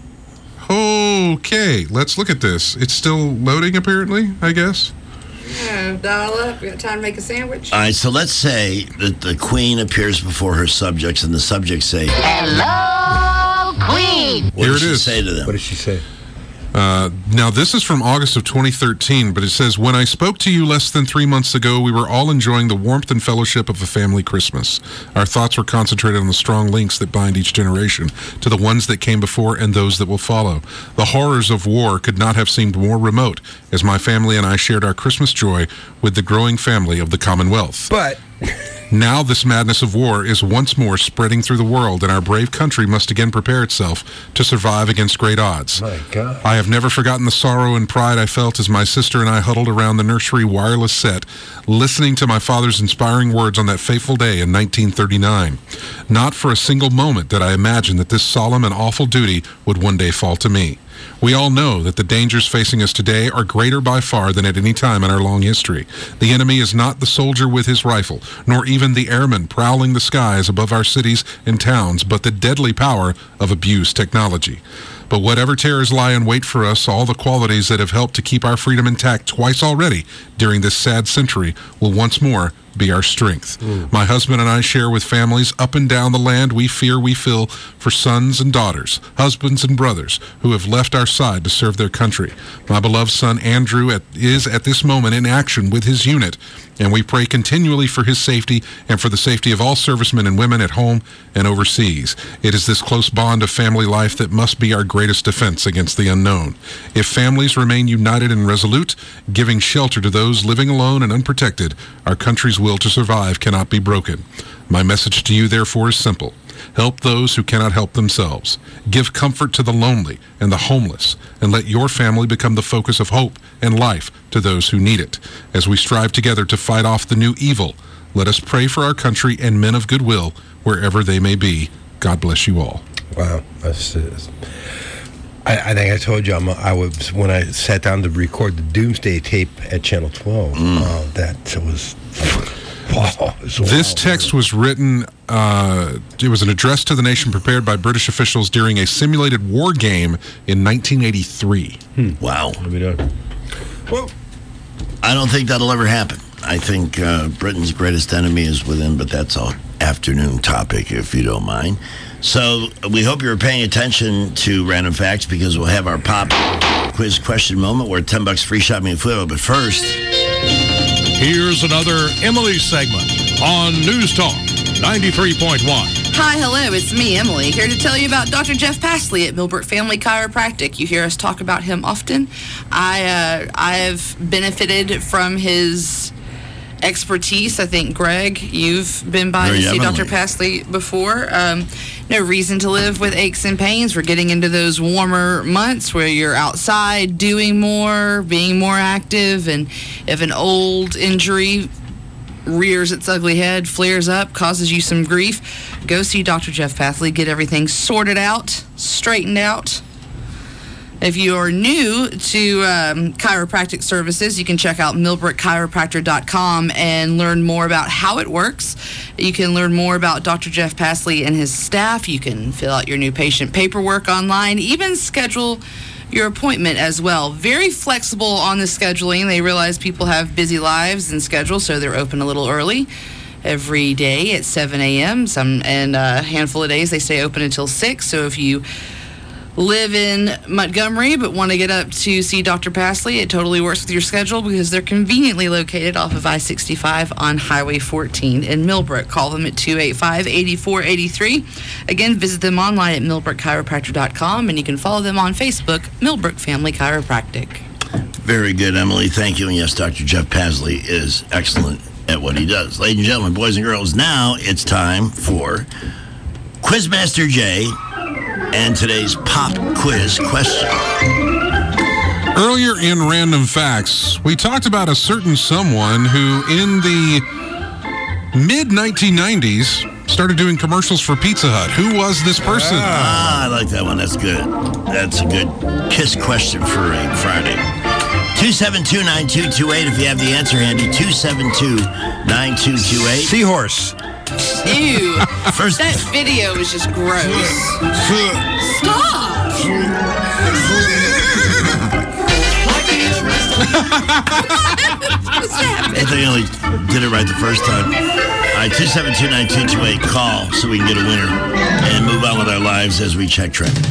S3: Okay, let's look at this. It's still loading, apparently, I guess.
S5: Yeah, dial up. We got time to make a sandwich.
S2: All right, so let's say that the Queen appears before her subjects, and the subjects say,
S21: Hello, Queen.
S2: What
S3: Here
S2: does
S3: it
S2: she
S3: is.
S2: say to them?
S4: What does she say?
S3: Now, this is from August of 2013, but it says, when I spoke to you less than 3 months ago, we were all enjoying the warmth and fellowship of a family Christmas. Our thoughts were concentrated on the strong links that bind each generation to the ones that came before and those that will follow. The horrors of war could not have seemed more remote as my family and I shared our Christmas joy with the growing family of the Commonwealth.
S4: But
S3: now this madness of war is once more spreading through the world, and our brave country must again prepare itself to survive against great odds.
S4: My God.
S3: I have never forgotten the sorrow and pride I felt as my sister and I huddled around the nursery wireless set, listening to my father's inspiring words on that fateful day in 1939. Not for a single moment did I imagine that this solemn and awful duty would one day fall to me. We all know that the dangers facing us today are greater by far than at any time in our long history. The enemy is not the soldier with his rifle, nor even the airman prowling the skies above our cities and towns, but the deadly power of abused technology. But whatever terrors lie in wait for us, all the qualities that have helped to keep our freedom intact twice already during this sad century will once more be our strength. My husband and I share with families up and down the land we fear we feel for sons and daughters, husbands and brothers who have left our side to serve their country. My beloved son Andrew is at this moment in action with his unit, and we pray continually for his safety and for the safety of all servicemen and women at home and overseas. It is this close bond of family life that must be our greatest defense against the unknown. If families remain united and resolute, giving shelter to those living alone and unprotected, our country's will to survive cannot be broken. My message to you, therefore, is simple. Help those who cannot help themselves. Give comfort to the lonely and the homeless, and let your family become the focus of hope and life to those who need it. As we strive together to fight off the new evil, let us pray for our country and men of goodwill wherever they may be. God bless you all.
S4: Wow. I think I told you I was when I sat down to record the Doomsday tape at Channel 12. That was... Wow,
S3: this text was written, it was an address to the nation prepared by British officials during a simulated war game in 1983.
S2: Wow.
S4: Well,
S2: I don't think that'll ever happen. I think Britain's greatest enemy is within, but that's an afternoon topic, if you don't mind. So we hope you're paying attention to Random Facts, because we'll have our pop quiz question moment where $10 free shot me a foot. But first...
S1: Here's another Emily segment on News Talk 93.1.
S5: Hi, hello, it's me, Emily, here to tell you about Dr. Jeff Passley at Millbrook Family Chiropractic. You hear us talk about him often. I have benefited from his expertise. I think, Greg, you've been by to see Dr. Passley before. No reason to live with aches and pains. We're getting into those warmer months where you're outside doing more, being more active, and if an old injury rears its ugly head, flares up, causes you some grief, go see Dr. Jeff Passley, get everything sorted out, straightened out. If you are new to chiropractic services, you can check out millbrookchiropractor.com and learn more about how it works. You can learn more about Dr. Jeff Passley and his staff. You can fill out your new patient paperwork online, even schedule your appointment as well. Very flexible on the scheduling. They realize people have busy lives and schedules, so they're open a little early every day at 7 a.m. And a handful of days they stay open until 6. So if you live in Montgomery but want to get up to see Dr. Passley, it totally works with your schedule because they're conveniently located off of I-65 on Highway 14 in Millbrook. Call them at 285-8483. Again, visit them online at millbrookchiropractor.com, and you can follow them on Facebook, Millbrook Family Chiropractic.
S2: Very good, Emily. Thank you. And yes, Dr. Jeff Passley is excellent at what he does. Ladies and gentlemen, boys and girls, now it's time for Quizmaster Jay and today's pop quiz question.
S3: Earlier in Random Facts, we talked about a certain someone who in the mid-1990s started doing commercials for Pizza Hut. Who was this person?
S2: I like that one. That's good. That's a good kiss question for a Friday. 272-9228 if you have the answer handy. 272-9228.
S4: Seahorse.
S5: Ew. That video is just gross. Stop.
S2: I think I only did it right the first time. All right, 272-9228. Call so we can get a winner and move on with our lives as we check traffic.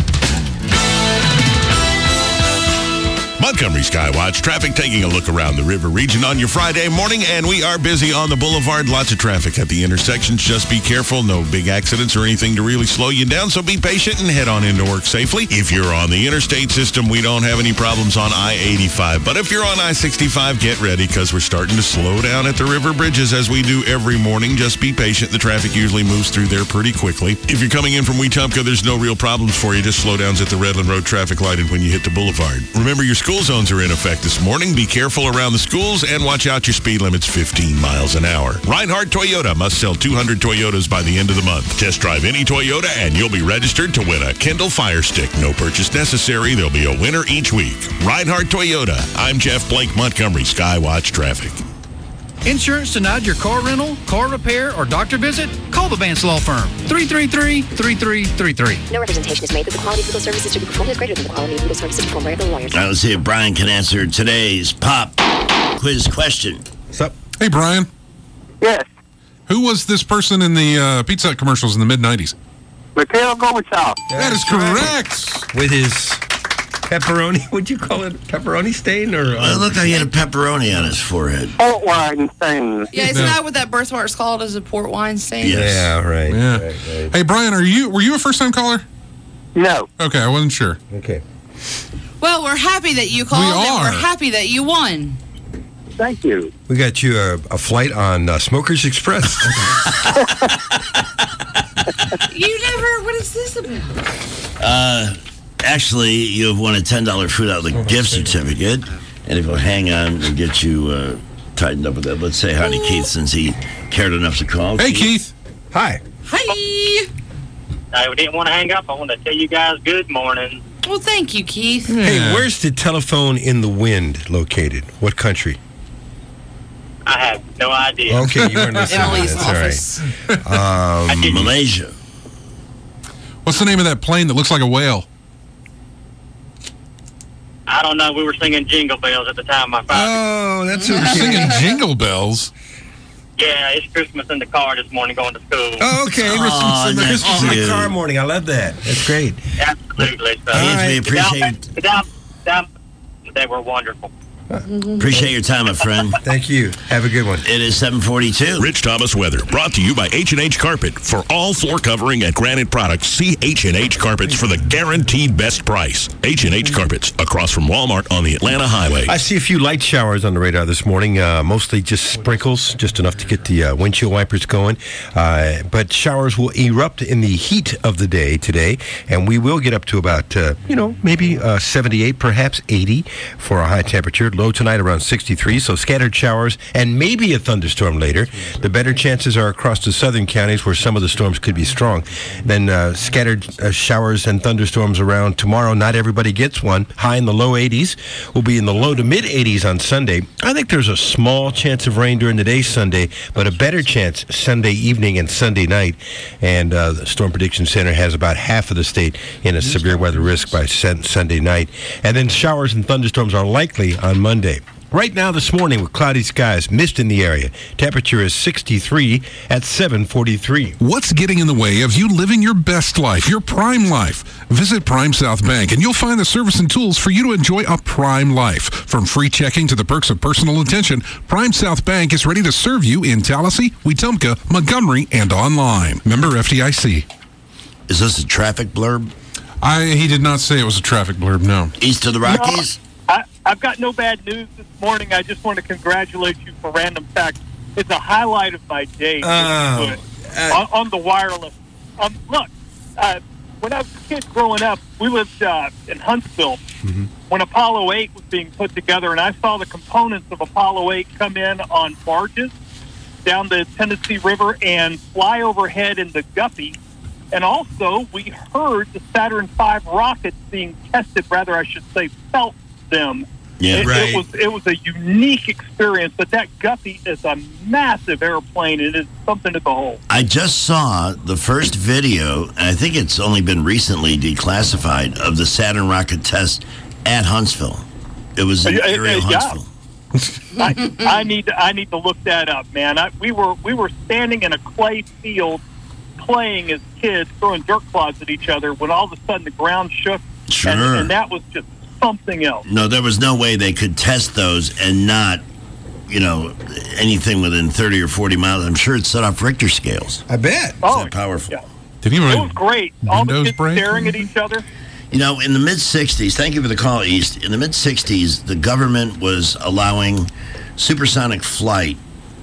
S7: Montgomery Skywatch traffic, taking a look around the river region on your Friday morning, and we are busy on the boulevard. Lots of traffic at the intersections. Just be careful. No big accidents or anything to really slow you down, so be patient and head on into work safely. If you're on the interstate system, we don't have any problems on I-85. But if you're on I-65, get ready because we're starting to slow down at the river bridges as we do every morning. Just be patient. The traffic usually moves through there pretty quickly. If you're coming in from Wetumpka, there's no real problems for you. Just slow downs at the Redland Road traffic light and when you hit the boulevard. Remember, your school zones are in effect this morning. Be careful around the schools and watch out. Your speed limit's 15 miles an hour. Reinhardt Toyota must sell 200 Toyotas by the end of the month. Test drive any Toyota and you'll be registered to win a Kindle Fire Stick. No purchase necessary. There'll be a winner each week. Reinhardt Toyota. I'm Jeff Blake, Montgomery Skywatch Traffic.
S8: Insurance denied your car rental, car repair, or doctor visit? Call the Vance Law Firm. 333-3333.
S9: No representation is made that the quality of legal services to be performed is greater than the quality of legal services performed by other lawyers.
S2: All right, let's see if Brian can answer today's pop quiz question.
S4: What's up?
S3: Hey, Brian.
S6: Yes.
S3: Who was this person in the Pizza Hut commercials in the mid-'90s?
S6: Mikhail Gorbachev.
S3: That is correct.
S4: With his pepperoni, would you call it pepperoni stain? Or
S2: Well, it looked like he had a pepperoni on his forehead.
S6: Port wine stain.
S5: Yeah, isn't that what that birthmark's called, as a port wine stain?
S2: Yes.
S4: Yeah, right.
S3: Yeah.
S4: Right.
S3: Hey, Brian, were you a first-time caller?
S6: No.
S3: Okay, I wasn't sure.
S4: Okay.
S5: Well, we're happy that you called, and we're happy that you won.
S6: Thank you.
S4: We got you a flight on Smokers Express.
S5: You never. What is this about?
S2: Actually, you have won a $10 Food Outlet gift certificate. And if you'll hang on, we'll get you tightened up with that. Let's say hi to Keith, since he cared enough to call.
S3: Hey, Keith.
S4: Hi.
S5: Hi.
S6: I didn't want to hang up. I want to tell you guys good morning.
S5: Well, thank you, Keith.
S4: Hey, where's the Telephone in the Wind located? What country?
S6: I have no idea.
S4: Okay, you weren't listening.
S5: Emily's
S4: That's all right.
S2: Malaysia.
S3: What's the name of that plane that looks like a whale?
S6: I don't know. We were singing Jingle Bells at the time.
S4: Oh, that's
S3: You're singing Jingle Bells.
S6: Yeah, it's Christmas in the car this morning going to school.
S4: Oh, okay. Christmas in the car morning. I love that. That's great.
S6: Absolutely. So,
S2: We appreciate
S6: they were wonderful.
S2: Appreciate your time, my friend.
S4: Thank you. Have a good one.
S2: It is 7:42.
S7: Rich Thomas weather brought to you by H&H Carpet. For all floor covering and granite products, see H&H Carpets for the guaranteed best price. H&H Carpets, across from Walmart on the Atlanta Highway.
S4: I see a few light showers on the radar this morning, mostly just sprinkles, just enough to get the windshield wipers going. But showers will erupt in the heat of the day today, and we will get up to about, maybe 78, perhaps 80 for a high temperature. Low tonight around 63, so scattered showers and maybe a thunderstorm later. The better chances are across the southern counties where some of the storms could be strong. Then scattered showers and thunderstorms around tomorrow. Not everybody gets one. High in the low 80s. We'll be in the low to mid 80s on Sunday. I think there's a small chance of rain during the day Sunday, but a better chance Sunday evening and Sunday night. And the Storm Prediction Center has about half of the state in a severe weather risk by Sunday night. And then showers and thunderstorms are likely on Monday. Right now this morning with cloudy skies, mist in the area. Temperature is 63 at 7:43.
S3: What's getting in the way of you living your best life, your prime life? Visit Prime South Bank and you'll find the service and tools for you to enjoy a prime life. From free checking to the perks of personal attention, Prime South Bank is ready to serve you in Tallahassee, Wetumpka, Montgomery, and online. Member FDIC.
S2: Is this a traffic blurb?
S3: He did not say it was a traffic blurb, no.
S2: East of the Rockies?
S6: I've got no bad news this morning. I just want to congratulate you for Random Facts. It's a highlight of my day on the wireless. Look, when I was a kid growing up, we lived in Huntsville when Apollo 8 was being put together, and I saw the components of Apollo 8 come in on barges down the Tennessee River and fly overhead in the Guppy. And also, we heard the Saturn V rockets being tested, rather, I should say, felt them.
S2: Yeah, right.
S6: It was a unique experience, but that Guppy is a massive airplane. It is something to behold.
S2: I just saw the first video, and I think it's only been recently declassified, of the Saturn rocket test at Huntsville. It was in aerial Huntsville.
S6: I need to look that up, man. We were standing in a clay field playing as kids, throwing dirt clods at each other, when all of a sudden the ground shook.
S2: Sure.
S6: And that was just something else.
S2: No, there was no way they could test those and not, anything within 30 or 40 miles. I'm sure it set off Richter scales.
S4: I bet.
S2: It's that powerful.
S6: Yeah.
S3: Did he
S6: it was great. All the kids staring at each other.
S2: In the mid-'60s, thank you for the call, East. In the mid-'60s, the government was allowing supersonic flight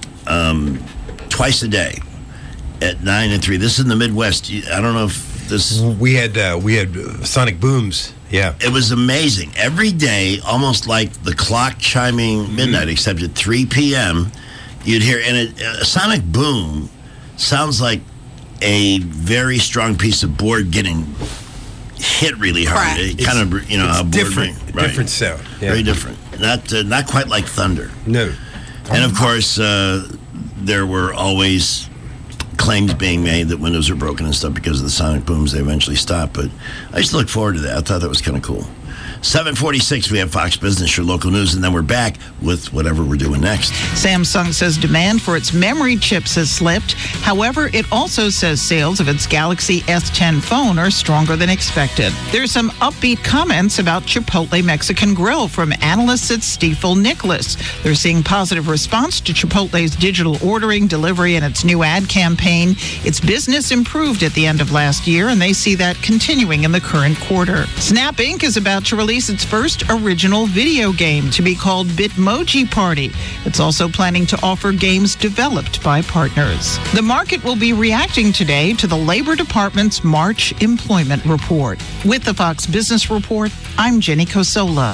S2: twice a day at 9 and 3. This is in the Midwest. I don't know if this...
S4: We had sonic booms. Yeah.
S2: It was amazing. Every day, almost like the clock chiming midnight, except at 3 p.m., you'd hear... And a sonic boom sounds like a very strong piece of board getting hit really hard. It kind of, how board
S4: different.
S2: Right.
S4: Different sound. Yeah.
S2: Very different. Not quite like thunder.
S4: No.
S2: And, of course, there were always claims being made that windows are broken and stuff because of the sonic booms. They eventually stopped, but I used to look forward to that. I thought that was kind of cool. 7:46, we have Fox Business, your local news, and then we're back with whatever we're doing next.
S11: Samsung says demand for its memory chips has slipped. However, it also says sales of its Galaxy S10 phone are stronger than expected. There's some upbeat comments about Chipotle Mexican Grill from analysts at Stifel Nicholas. They're seeing positive response to Chipotle's digital ordering, delivery, and its new ad campaign. Its business improved at the end of last year, and they see that continuing in the current quarter. Snap Inc. is about to release its first original video game to be called Bitmoji Party. It's also planning to offer games developed by partners. The market will be reacting today to the Labor Department's March employment report. With the Fox Business Report, I'm Jenny Cosola.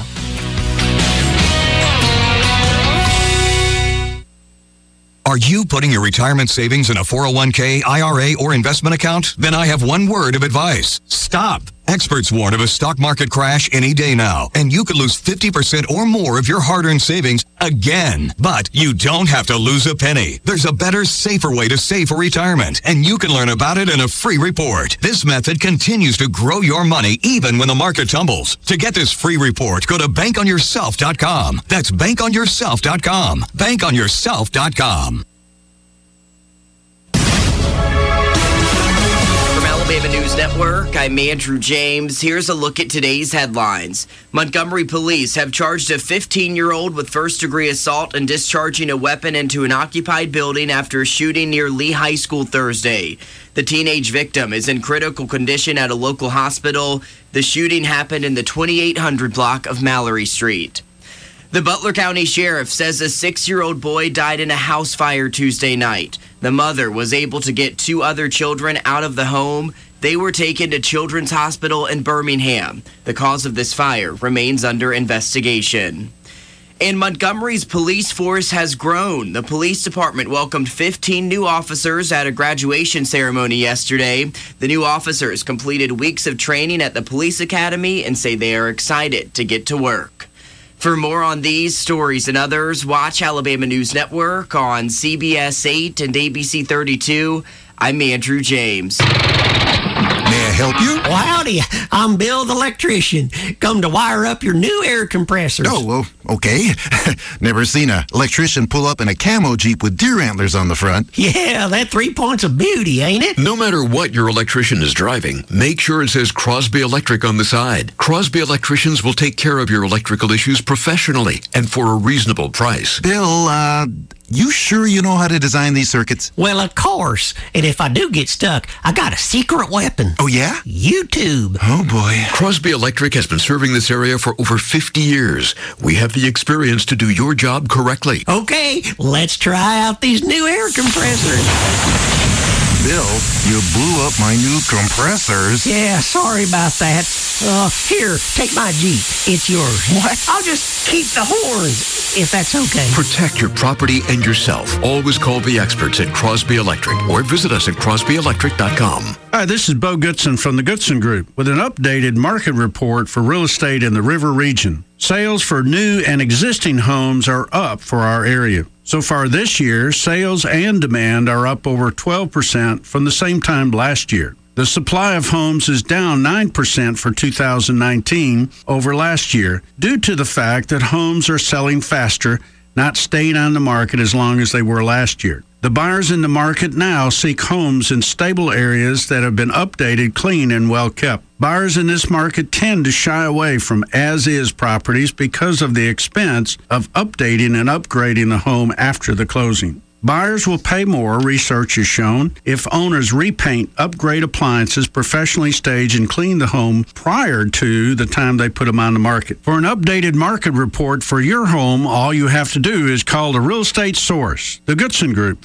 S22: Are you putting your retirement savings in a 401k, IRA, or investment account? Then I have one word of advice. Stop. Experts warn of a stock market crash any day now, and you could lose 50% or more of your hard-earned savings again. But you don't have to lose a penny. There's a better, safer way to save for retirement, and you can learn about it in a free report. This method continues to grow your money even when the market tumbles. To get this free report, go to bankonyourself.com. That's bankonyourself.com. Bankonyourself.com.
S23: Alabama News Network, I'm Andrew James. Here's a look at today's headlines. Montgomery police have charged a 15-year-old with first-degree assault and discharging a weapon into an occupied building after a shooting near Lee High School Thursday. The teenage victim is in critical condition at a local hospital. The shooting happened in the 2800 block of Mallory Street. The Butler County Sheriff says a 6-year-old boy died in a house fire Tuesday night. The mother was able to get 2 other children out of the home. They were taken to Children's Hospital in Birmingham. The cause of this fire remains under investigation. And Montgomery's police force has grown. The police department welcomed 15 new officers at a graduation ceremony yesterday. The new officers completed weeks of training at the police academy and say they are excited to get to work. For more on these stories and others, watch Alabama News Network on CBS 8 and ABC 32. I'm Andrew James.
S24: May I help you?
S25: Well, howdy. I'm Bill the electrician. Come to wire up your new air compressors.
S24: Oh, well, okay. Never seen an electrician pull up in a camo Jeep with deer antlers on the front.
S25: Yeah, that 3 points of beauty, ain't it?
S26: No matter what your electrician is driving, make sure it says Crosby Electric on the side. Crosby Electricians will take care of your electrical issues professionally and for a reasonable price.
S24: Bill, you sure you know how to design these circuits?
S25: Well, of course. And if I do get stuck, I got a secret weapon.
S24: Oh, yeah?
S25: YouTube.
S24: Oh, boy.
S26: Crosby Electric has been serving this area for over 50 years. We have the experience to do your job correctly.
S25: Okay, let's try out these new air compressors.
S24: Bill, you blew up my new compressors.
S25: Yeah, sorry about that. Here, take my Jeep. It's yours.
S24: What?
S25: I'll just keep the horns, if that's okay.
S26: Protect your property and yourself. Always call the experts at Crosby Electric or visit us at crosbyelectric.com.
S27: Hi, this is Bo Goodson from the Goodson Group with an updated market report for real estate in the River region. Sales for new and existing homes are up for our area. So far this year, sales and demand are up over 12% from the same time last year. The supply of homes is down 9% for 2019 over last year due to the fact that homes are selling faster, not staying on the market as long as they were last year. The buyers in the market now seek homes in stable areas that have been updated, clean, and well kept. Buyers in this market tend to shy away from as-is properties because of the expense of updating and upgrading the home after the closing. Buyers will pay more, research has shown, if owners repaint, upgrade appliances, professionally stage, and clean the home prior to the time they put them on the market. For an updated market report for your home, all you have to do is call the Real Estate Source, the Goodson Group,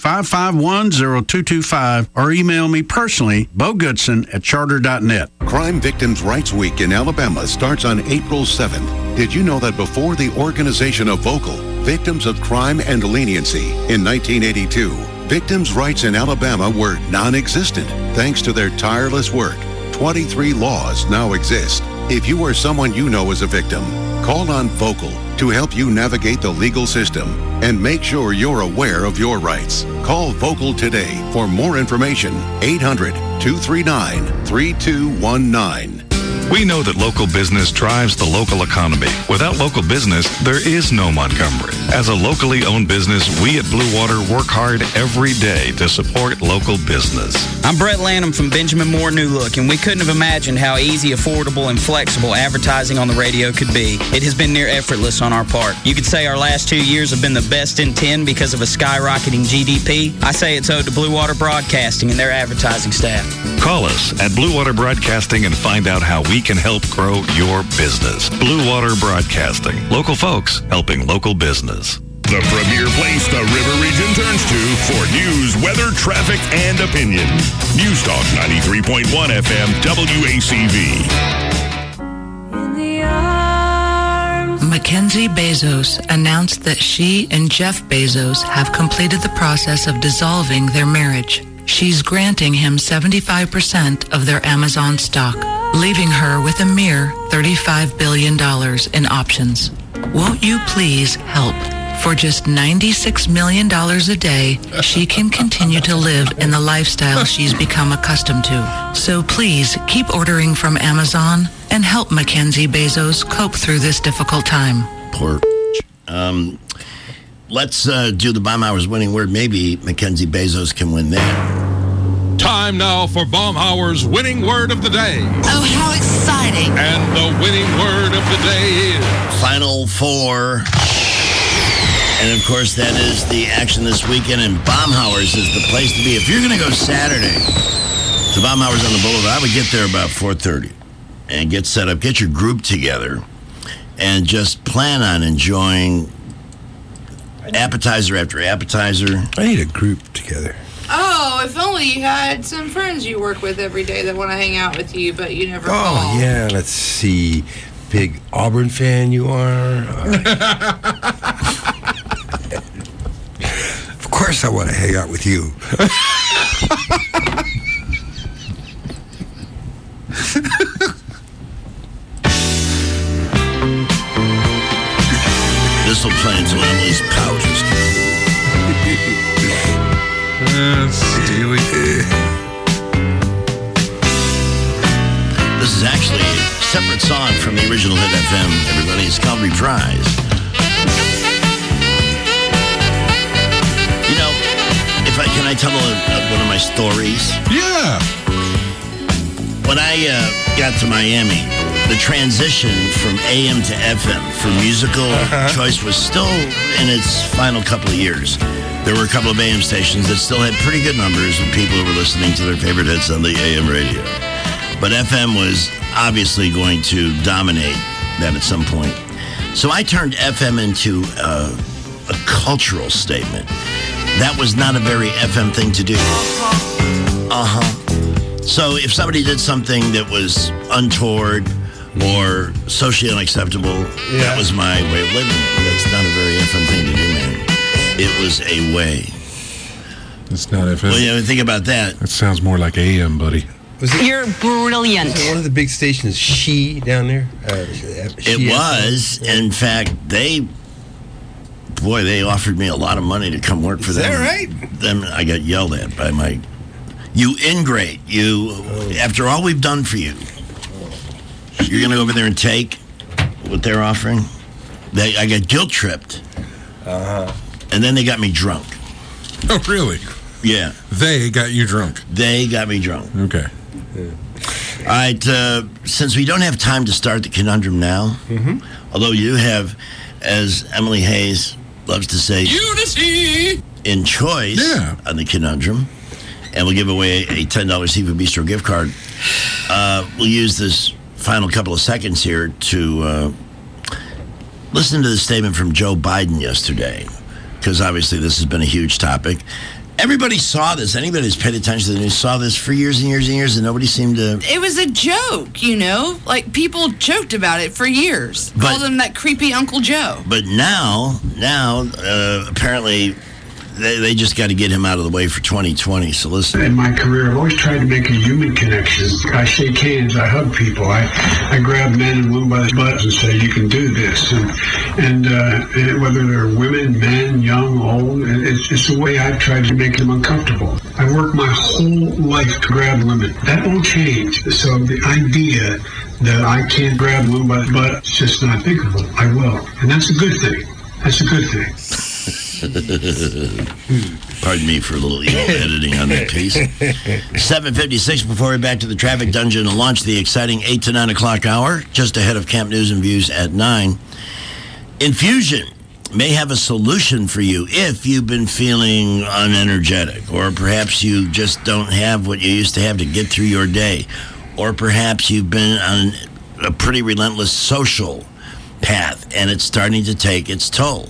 S27: 551-0225, or email me personally, bogoodson@charter.net.
S28: Crime Victims' Rights Week in Alabama starts on April 7th. Did you know that before the organization of VOCAL, Victims of Crime and Leniency, in 1982, victims' rights in Alabama were non-existent. Thanks to their tireless work, 23 laws now exist. If you or someone you know is a victim, call on Vocal to help you navigate the legal system and make sure you're aware of your rights. Call Vocal today for more information. 800-239-3219.
S10: We know that local business drives the local economy. Without local business, there is no Montgomery. As a locally owned business, we at Blue Water work hard every day to support local business.
S13: I'm Brett Lanham from Benjamin Moore New Look, and we couldn't have imagined how easy, affordable, and flexible advertising on the radio could be. It has been near effortless on our part. You could say our last 2 years have been the best in 10 because of a skyrocketing GDP. I say it's owed to Blue Water Broadcasting and their advertising staff.
S10: Call us at Blue Water Broadcasting and find out how we can help grow your business. Blue Water Broadcasting. Local folks helping local business.
S7: The premier place the River Region turns to for news, weather, traffic, and opinion. News Talk 93.1 FM WACV.
S14: Mackenzie Bezos announced that she and Jeff Bezos have completed the process of dissolving their marriage. She's granting him 75% of their Amazon stock, leaving her with a mere $35 billion in options. Won't you please help? For just $96 million a day, she can continue to live in the lifestyle she's become accustomed to. So please keep ordering from Amazon and help Mackenzie Bezos cope through this difficult time.
S2: Poor. Let's do the Baumhower's winning word. Maybe Mackenzie Bezos can win that.
S1: Time now for Baumhower's winning word of the day.
S21: Oh, how exciting.
S1: And the winning word of the day is...
S2: Final four. And, of course, that is the action this weekend, and Baumhower's is the place to be. If you're going to go Saturday to Baumhower's on the Boulevard, I would get there about 4:30 and get set up, get your group together, and just plan on enjoying appetizer after appetizer.
S4: I need a group together.
S5: Oh, if only you had some friends you work with every day that want to hang out with you, but you never call.
S4: Oh, yeah, let's see. Big Auburn fan you are. Of course I want to hang out with you.
S2: This will play until Emily's pouches.
S3: Steely.
S2: This is actually a separate song from the original Hit FM. Everybody, it's called Reprise. You know, can I tell one of my stories?
S3: Yeah.
S2: When I got to Miami, the transition from AM to FM for musical choice was still in its final couple of years. There were a couple of AM stations that still had pretty good numbers of people who were listening to their favorite hits on the AM radio. But FM was obviously going to dominate that at some point. So I turned FM into a cultural statement. That was not a very FM thing to do. So if somebody did something that was untoward or socially unacceptable, that was my way of living. That's not a very FM thing to do, man. It was a way.
S3: It's not FM.
S2: Well, you know, think about that.
S3: That sounds more like AM, buddy.
S21: You're brilliant.
S4: One of the big stations, She, down there?
S2: It was. In fact, they offered me a lot of money to come work for them.
S4: Is that right?
S2: Then I got yelled at by my, you ingrate. After all we've done for you, you're going to go over there and take what they're offering? I got guilt-tripped. And then they got me drunk.
S3: Oh, really?
S2: Yeah.
S3: They got you drunk?
S2: They got me drunk.
S3: Okay.
S2: All right, since we don't have time to start the conundrum now, although you have, as Emily Hayes loves to say, unity in choice on the conundrum, and we'll give away a $10 Seafood Bistro gift card. We'll use this final couple of seconds here to listen to the statement from Joe Biden yesterday, because obviously this has been a huge topic. Everybody saw this. Anybody who's paid attention to the news saw this for years and years and years, and nobody seemed to...
S5: It was a joke, you know? Like, people joked about it for years. Called him that creepy Uncle Joe.
S2: But now, apparently, they just got to get him out of the way for 2020. So listen.
S8: In my career, I've always tried to make a human connection. I shake hands, I hug people, I grab men and women by the butts and say, you can do this. And whether they're women, men, young, old, it's the way I've tried to make them uncomfortable. I worked my whole life to grab women. That won't change. So the idea that I can't grab women by the butt, it's just not thinkable. I will. And that's a good thing. That's a good thing.
S2: Pardon me for a little evil editing on that piece. 7:56 before we're back to the traffic dungeon and launch the exciting 8 to 9 o'clock hour, just ahead of Camp News and Views at 9. Infusion may have a solution for you if you've been feeling unenergetic, or perhaps you just don't have what you used to have to get through your day, or perhaps you've been on a pretty relentless social path and it's starting to take its toll.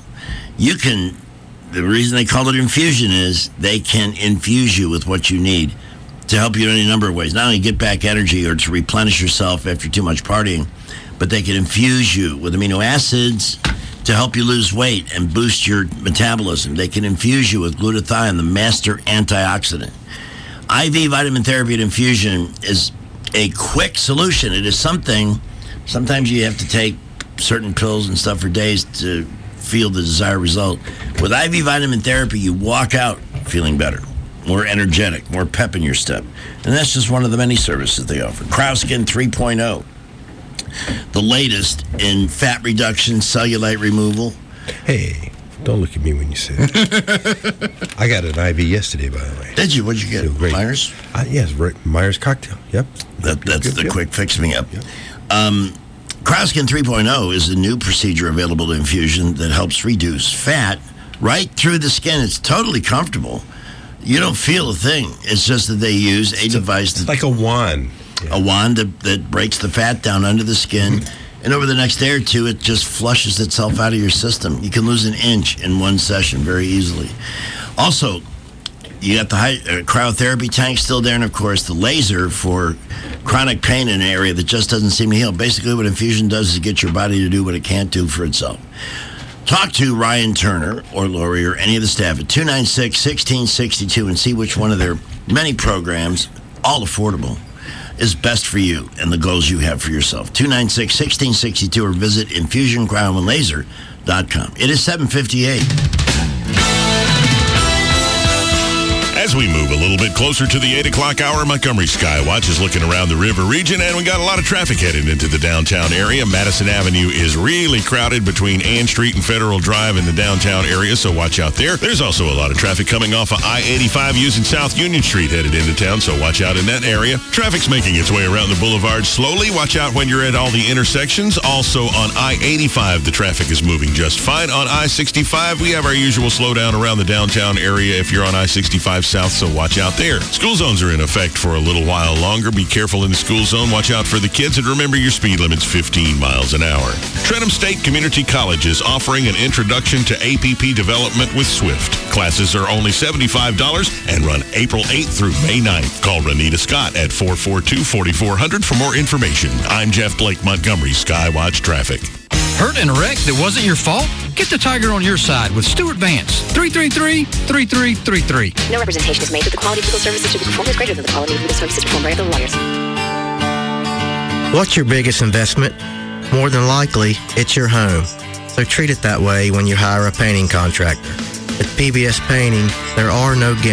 S2: The reason they call it infusion is they can infuse you with what you need to help you in any number of ways. Not only get back energy or to replenish yourself after too much partying, but they can infuse you with amino acids to help you lose weight and boost your metabolism. They can infuse you with glutathione, the master antioxidant. IV vitamin therapy and infusion is a quick solution. It is something, sometimes you have to take certain pills and stuff for days to feel the desired result. With IV vitamin therapy, you walk out feeling better, more energetic, more pep in your step. And that's just one of the many services they offer. Crowskin 3.0, the latest in fat reduction, cellulite removal.
S4: Hey, don't look at me when you say that. I got an IV yesterday, by the way.
S2: Did you? What'd you get?
S4: Great.
S2: Myers?
S4: Yes, right. Myers cocktail. Yep.
S2: That's the quick fix-me-up. Yep. Crowskin 3.0 is a new procedure available to infusion that helps reduce fat right through the skin. It's totally comfortable. You don't feel a thing. It's just that they use a device that's
S4: like a wand.
S2: Yeah. A wand that breaks the fat down under the skin. Mm-hmm. And over the next day or two, it just flushes itself out of your system. You can lose an inch in one session very easily. Also, you got the cryotherapy tank still there, and of course the laser for chronic pain in an area that just doesn't seem to heal. Basically what infusion does is get your body to do what it can't do for itself. Talk to Ryan Turner or Lori or any of the staff at 296-1662 and see which one of their many programs, all affordable, is best for you and the goals you have for yourself. 296-1662 or visit infusioncryoandlaser.com. It is 7:58.
S7: As we move a little bit closer to the 8 o'clock hour, Montgomery Skywatch is looking around the river region, and we got a lot of traffic headed into the downtown area. Madison Avenue is really crowded between Ann Street and Federal Drive in the downtown area, so watch out there. There's also a lot of traffic coming off of I-85 using South Union Street headed into town, so watch out in that area. Traffic's making its way around the boulevard slowly. Watch out when you're at all the intersections. Also on I-85, the traffic is moving just fine. On I-65, we have our usual slowdown around the downtown area if you're on I-65 South, so watch out there. School zones are in effect for a little while longer. Be careful in the school zone. Watch out for the kids, and remember your speed limit's 15 miles an hour. Trenton State Community College is offering an introduction to APP development with Swift. Classes are only $75 and run April 8th through May 9th. Call Renita Scott at 442-4400 for more information. I'm Jeff Blake, Montgomery Skywatch Traffic.
S12: Hurt in a wreck that wasn't your fault? Get the Tiger on your side with Stuart Vance. 333-3333.
S9: No representation is made that the quality of legal services to be performed is greater than the quality of legal services performed by other lawyers.
S15: What's your biggest investment? More than likely, it's your home. So treat it that way when you hire a painting contractor. At PBS Painting, there are no gimmicks.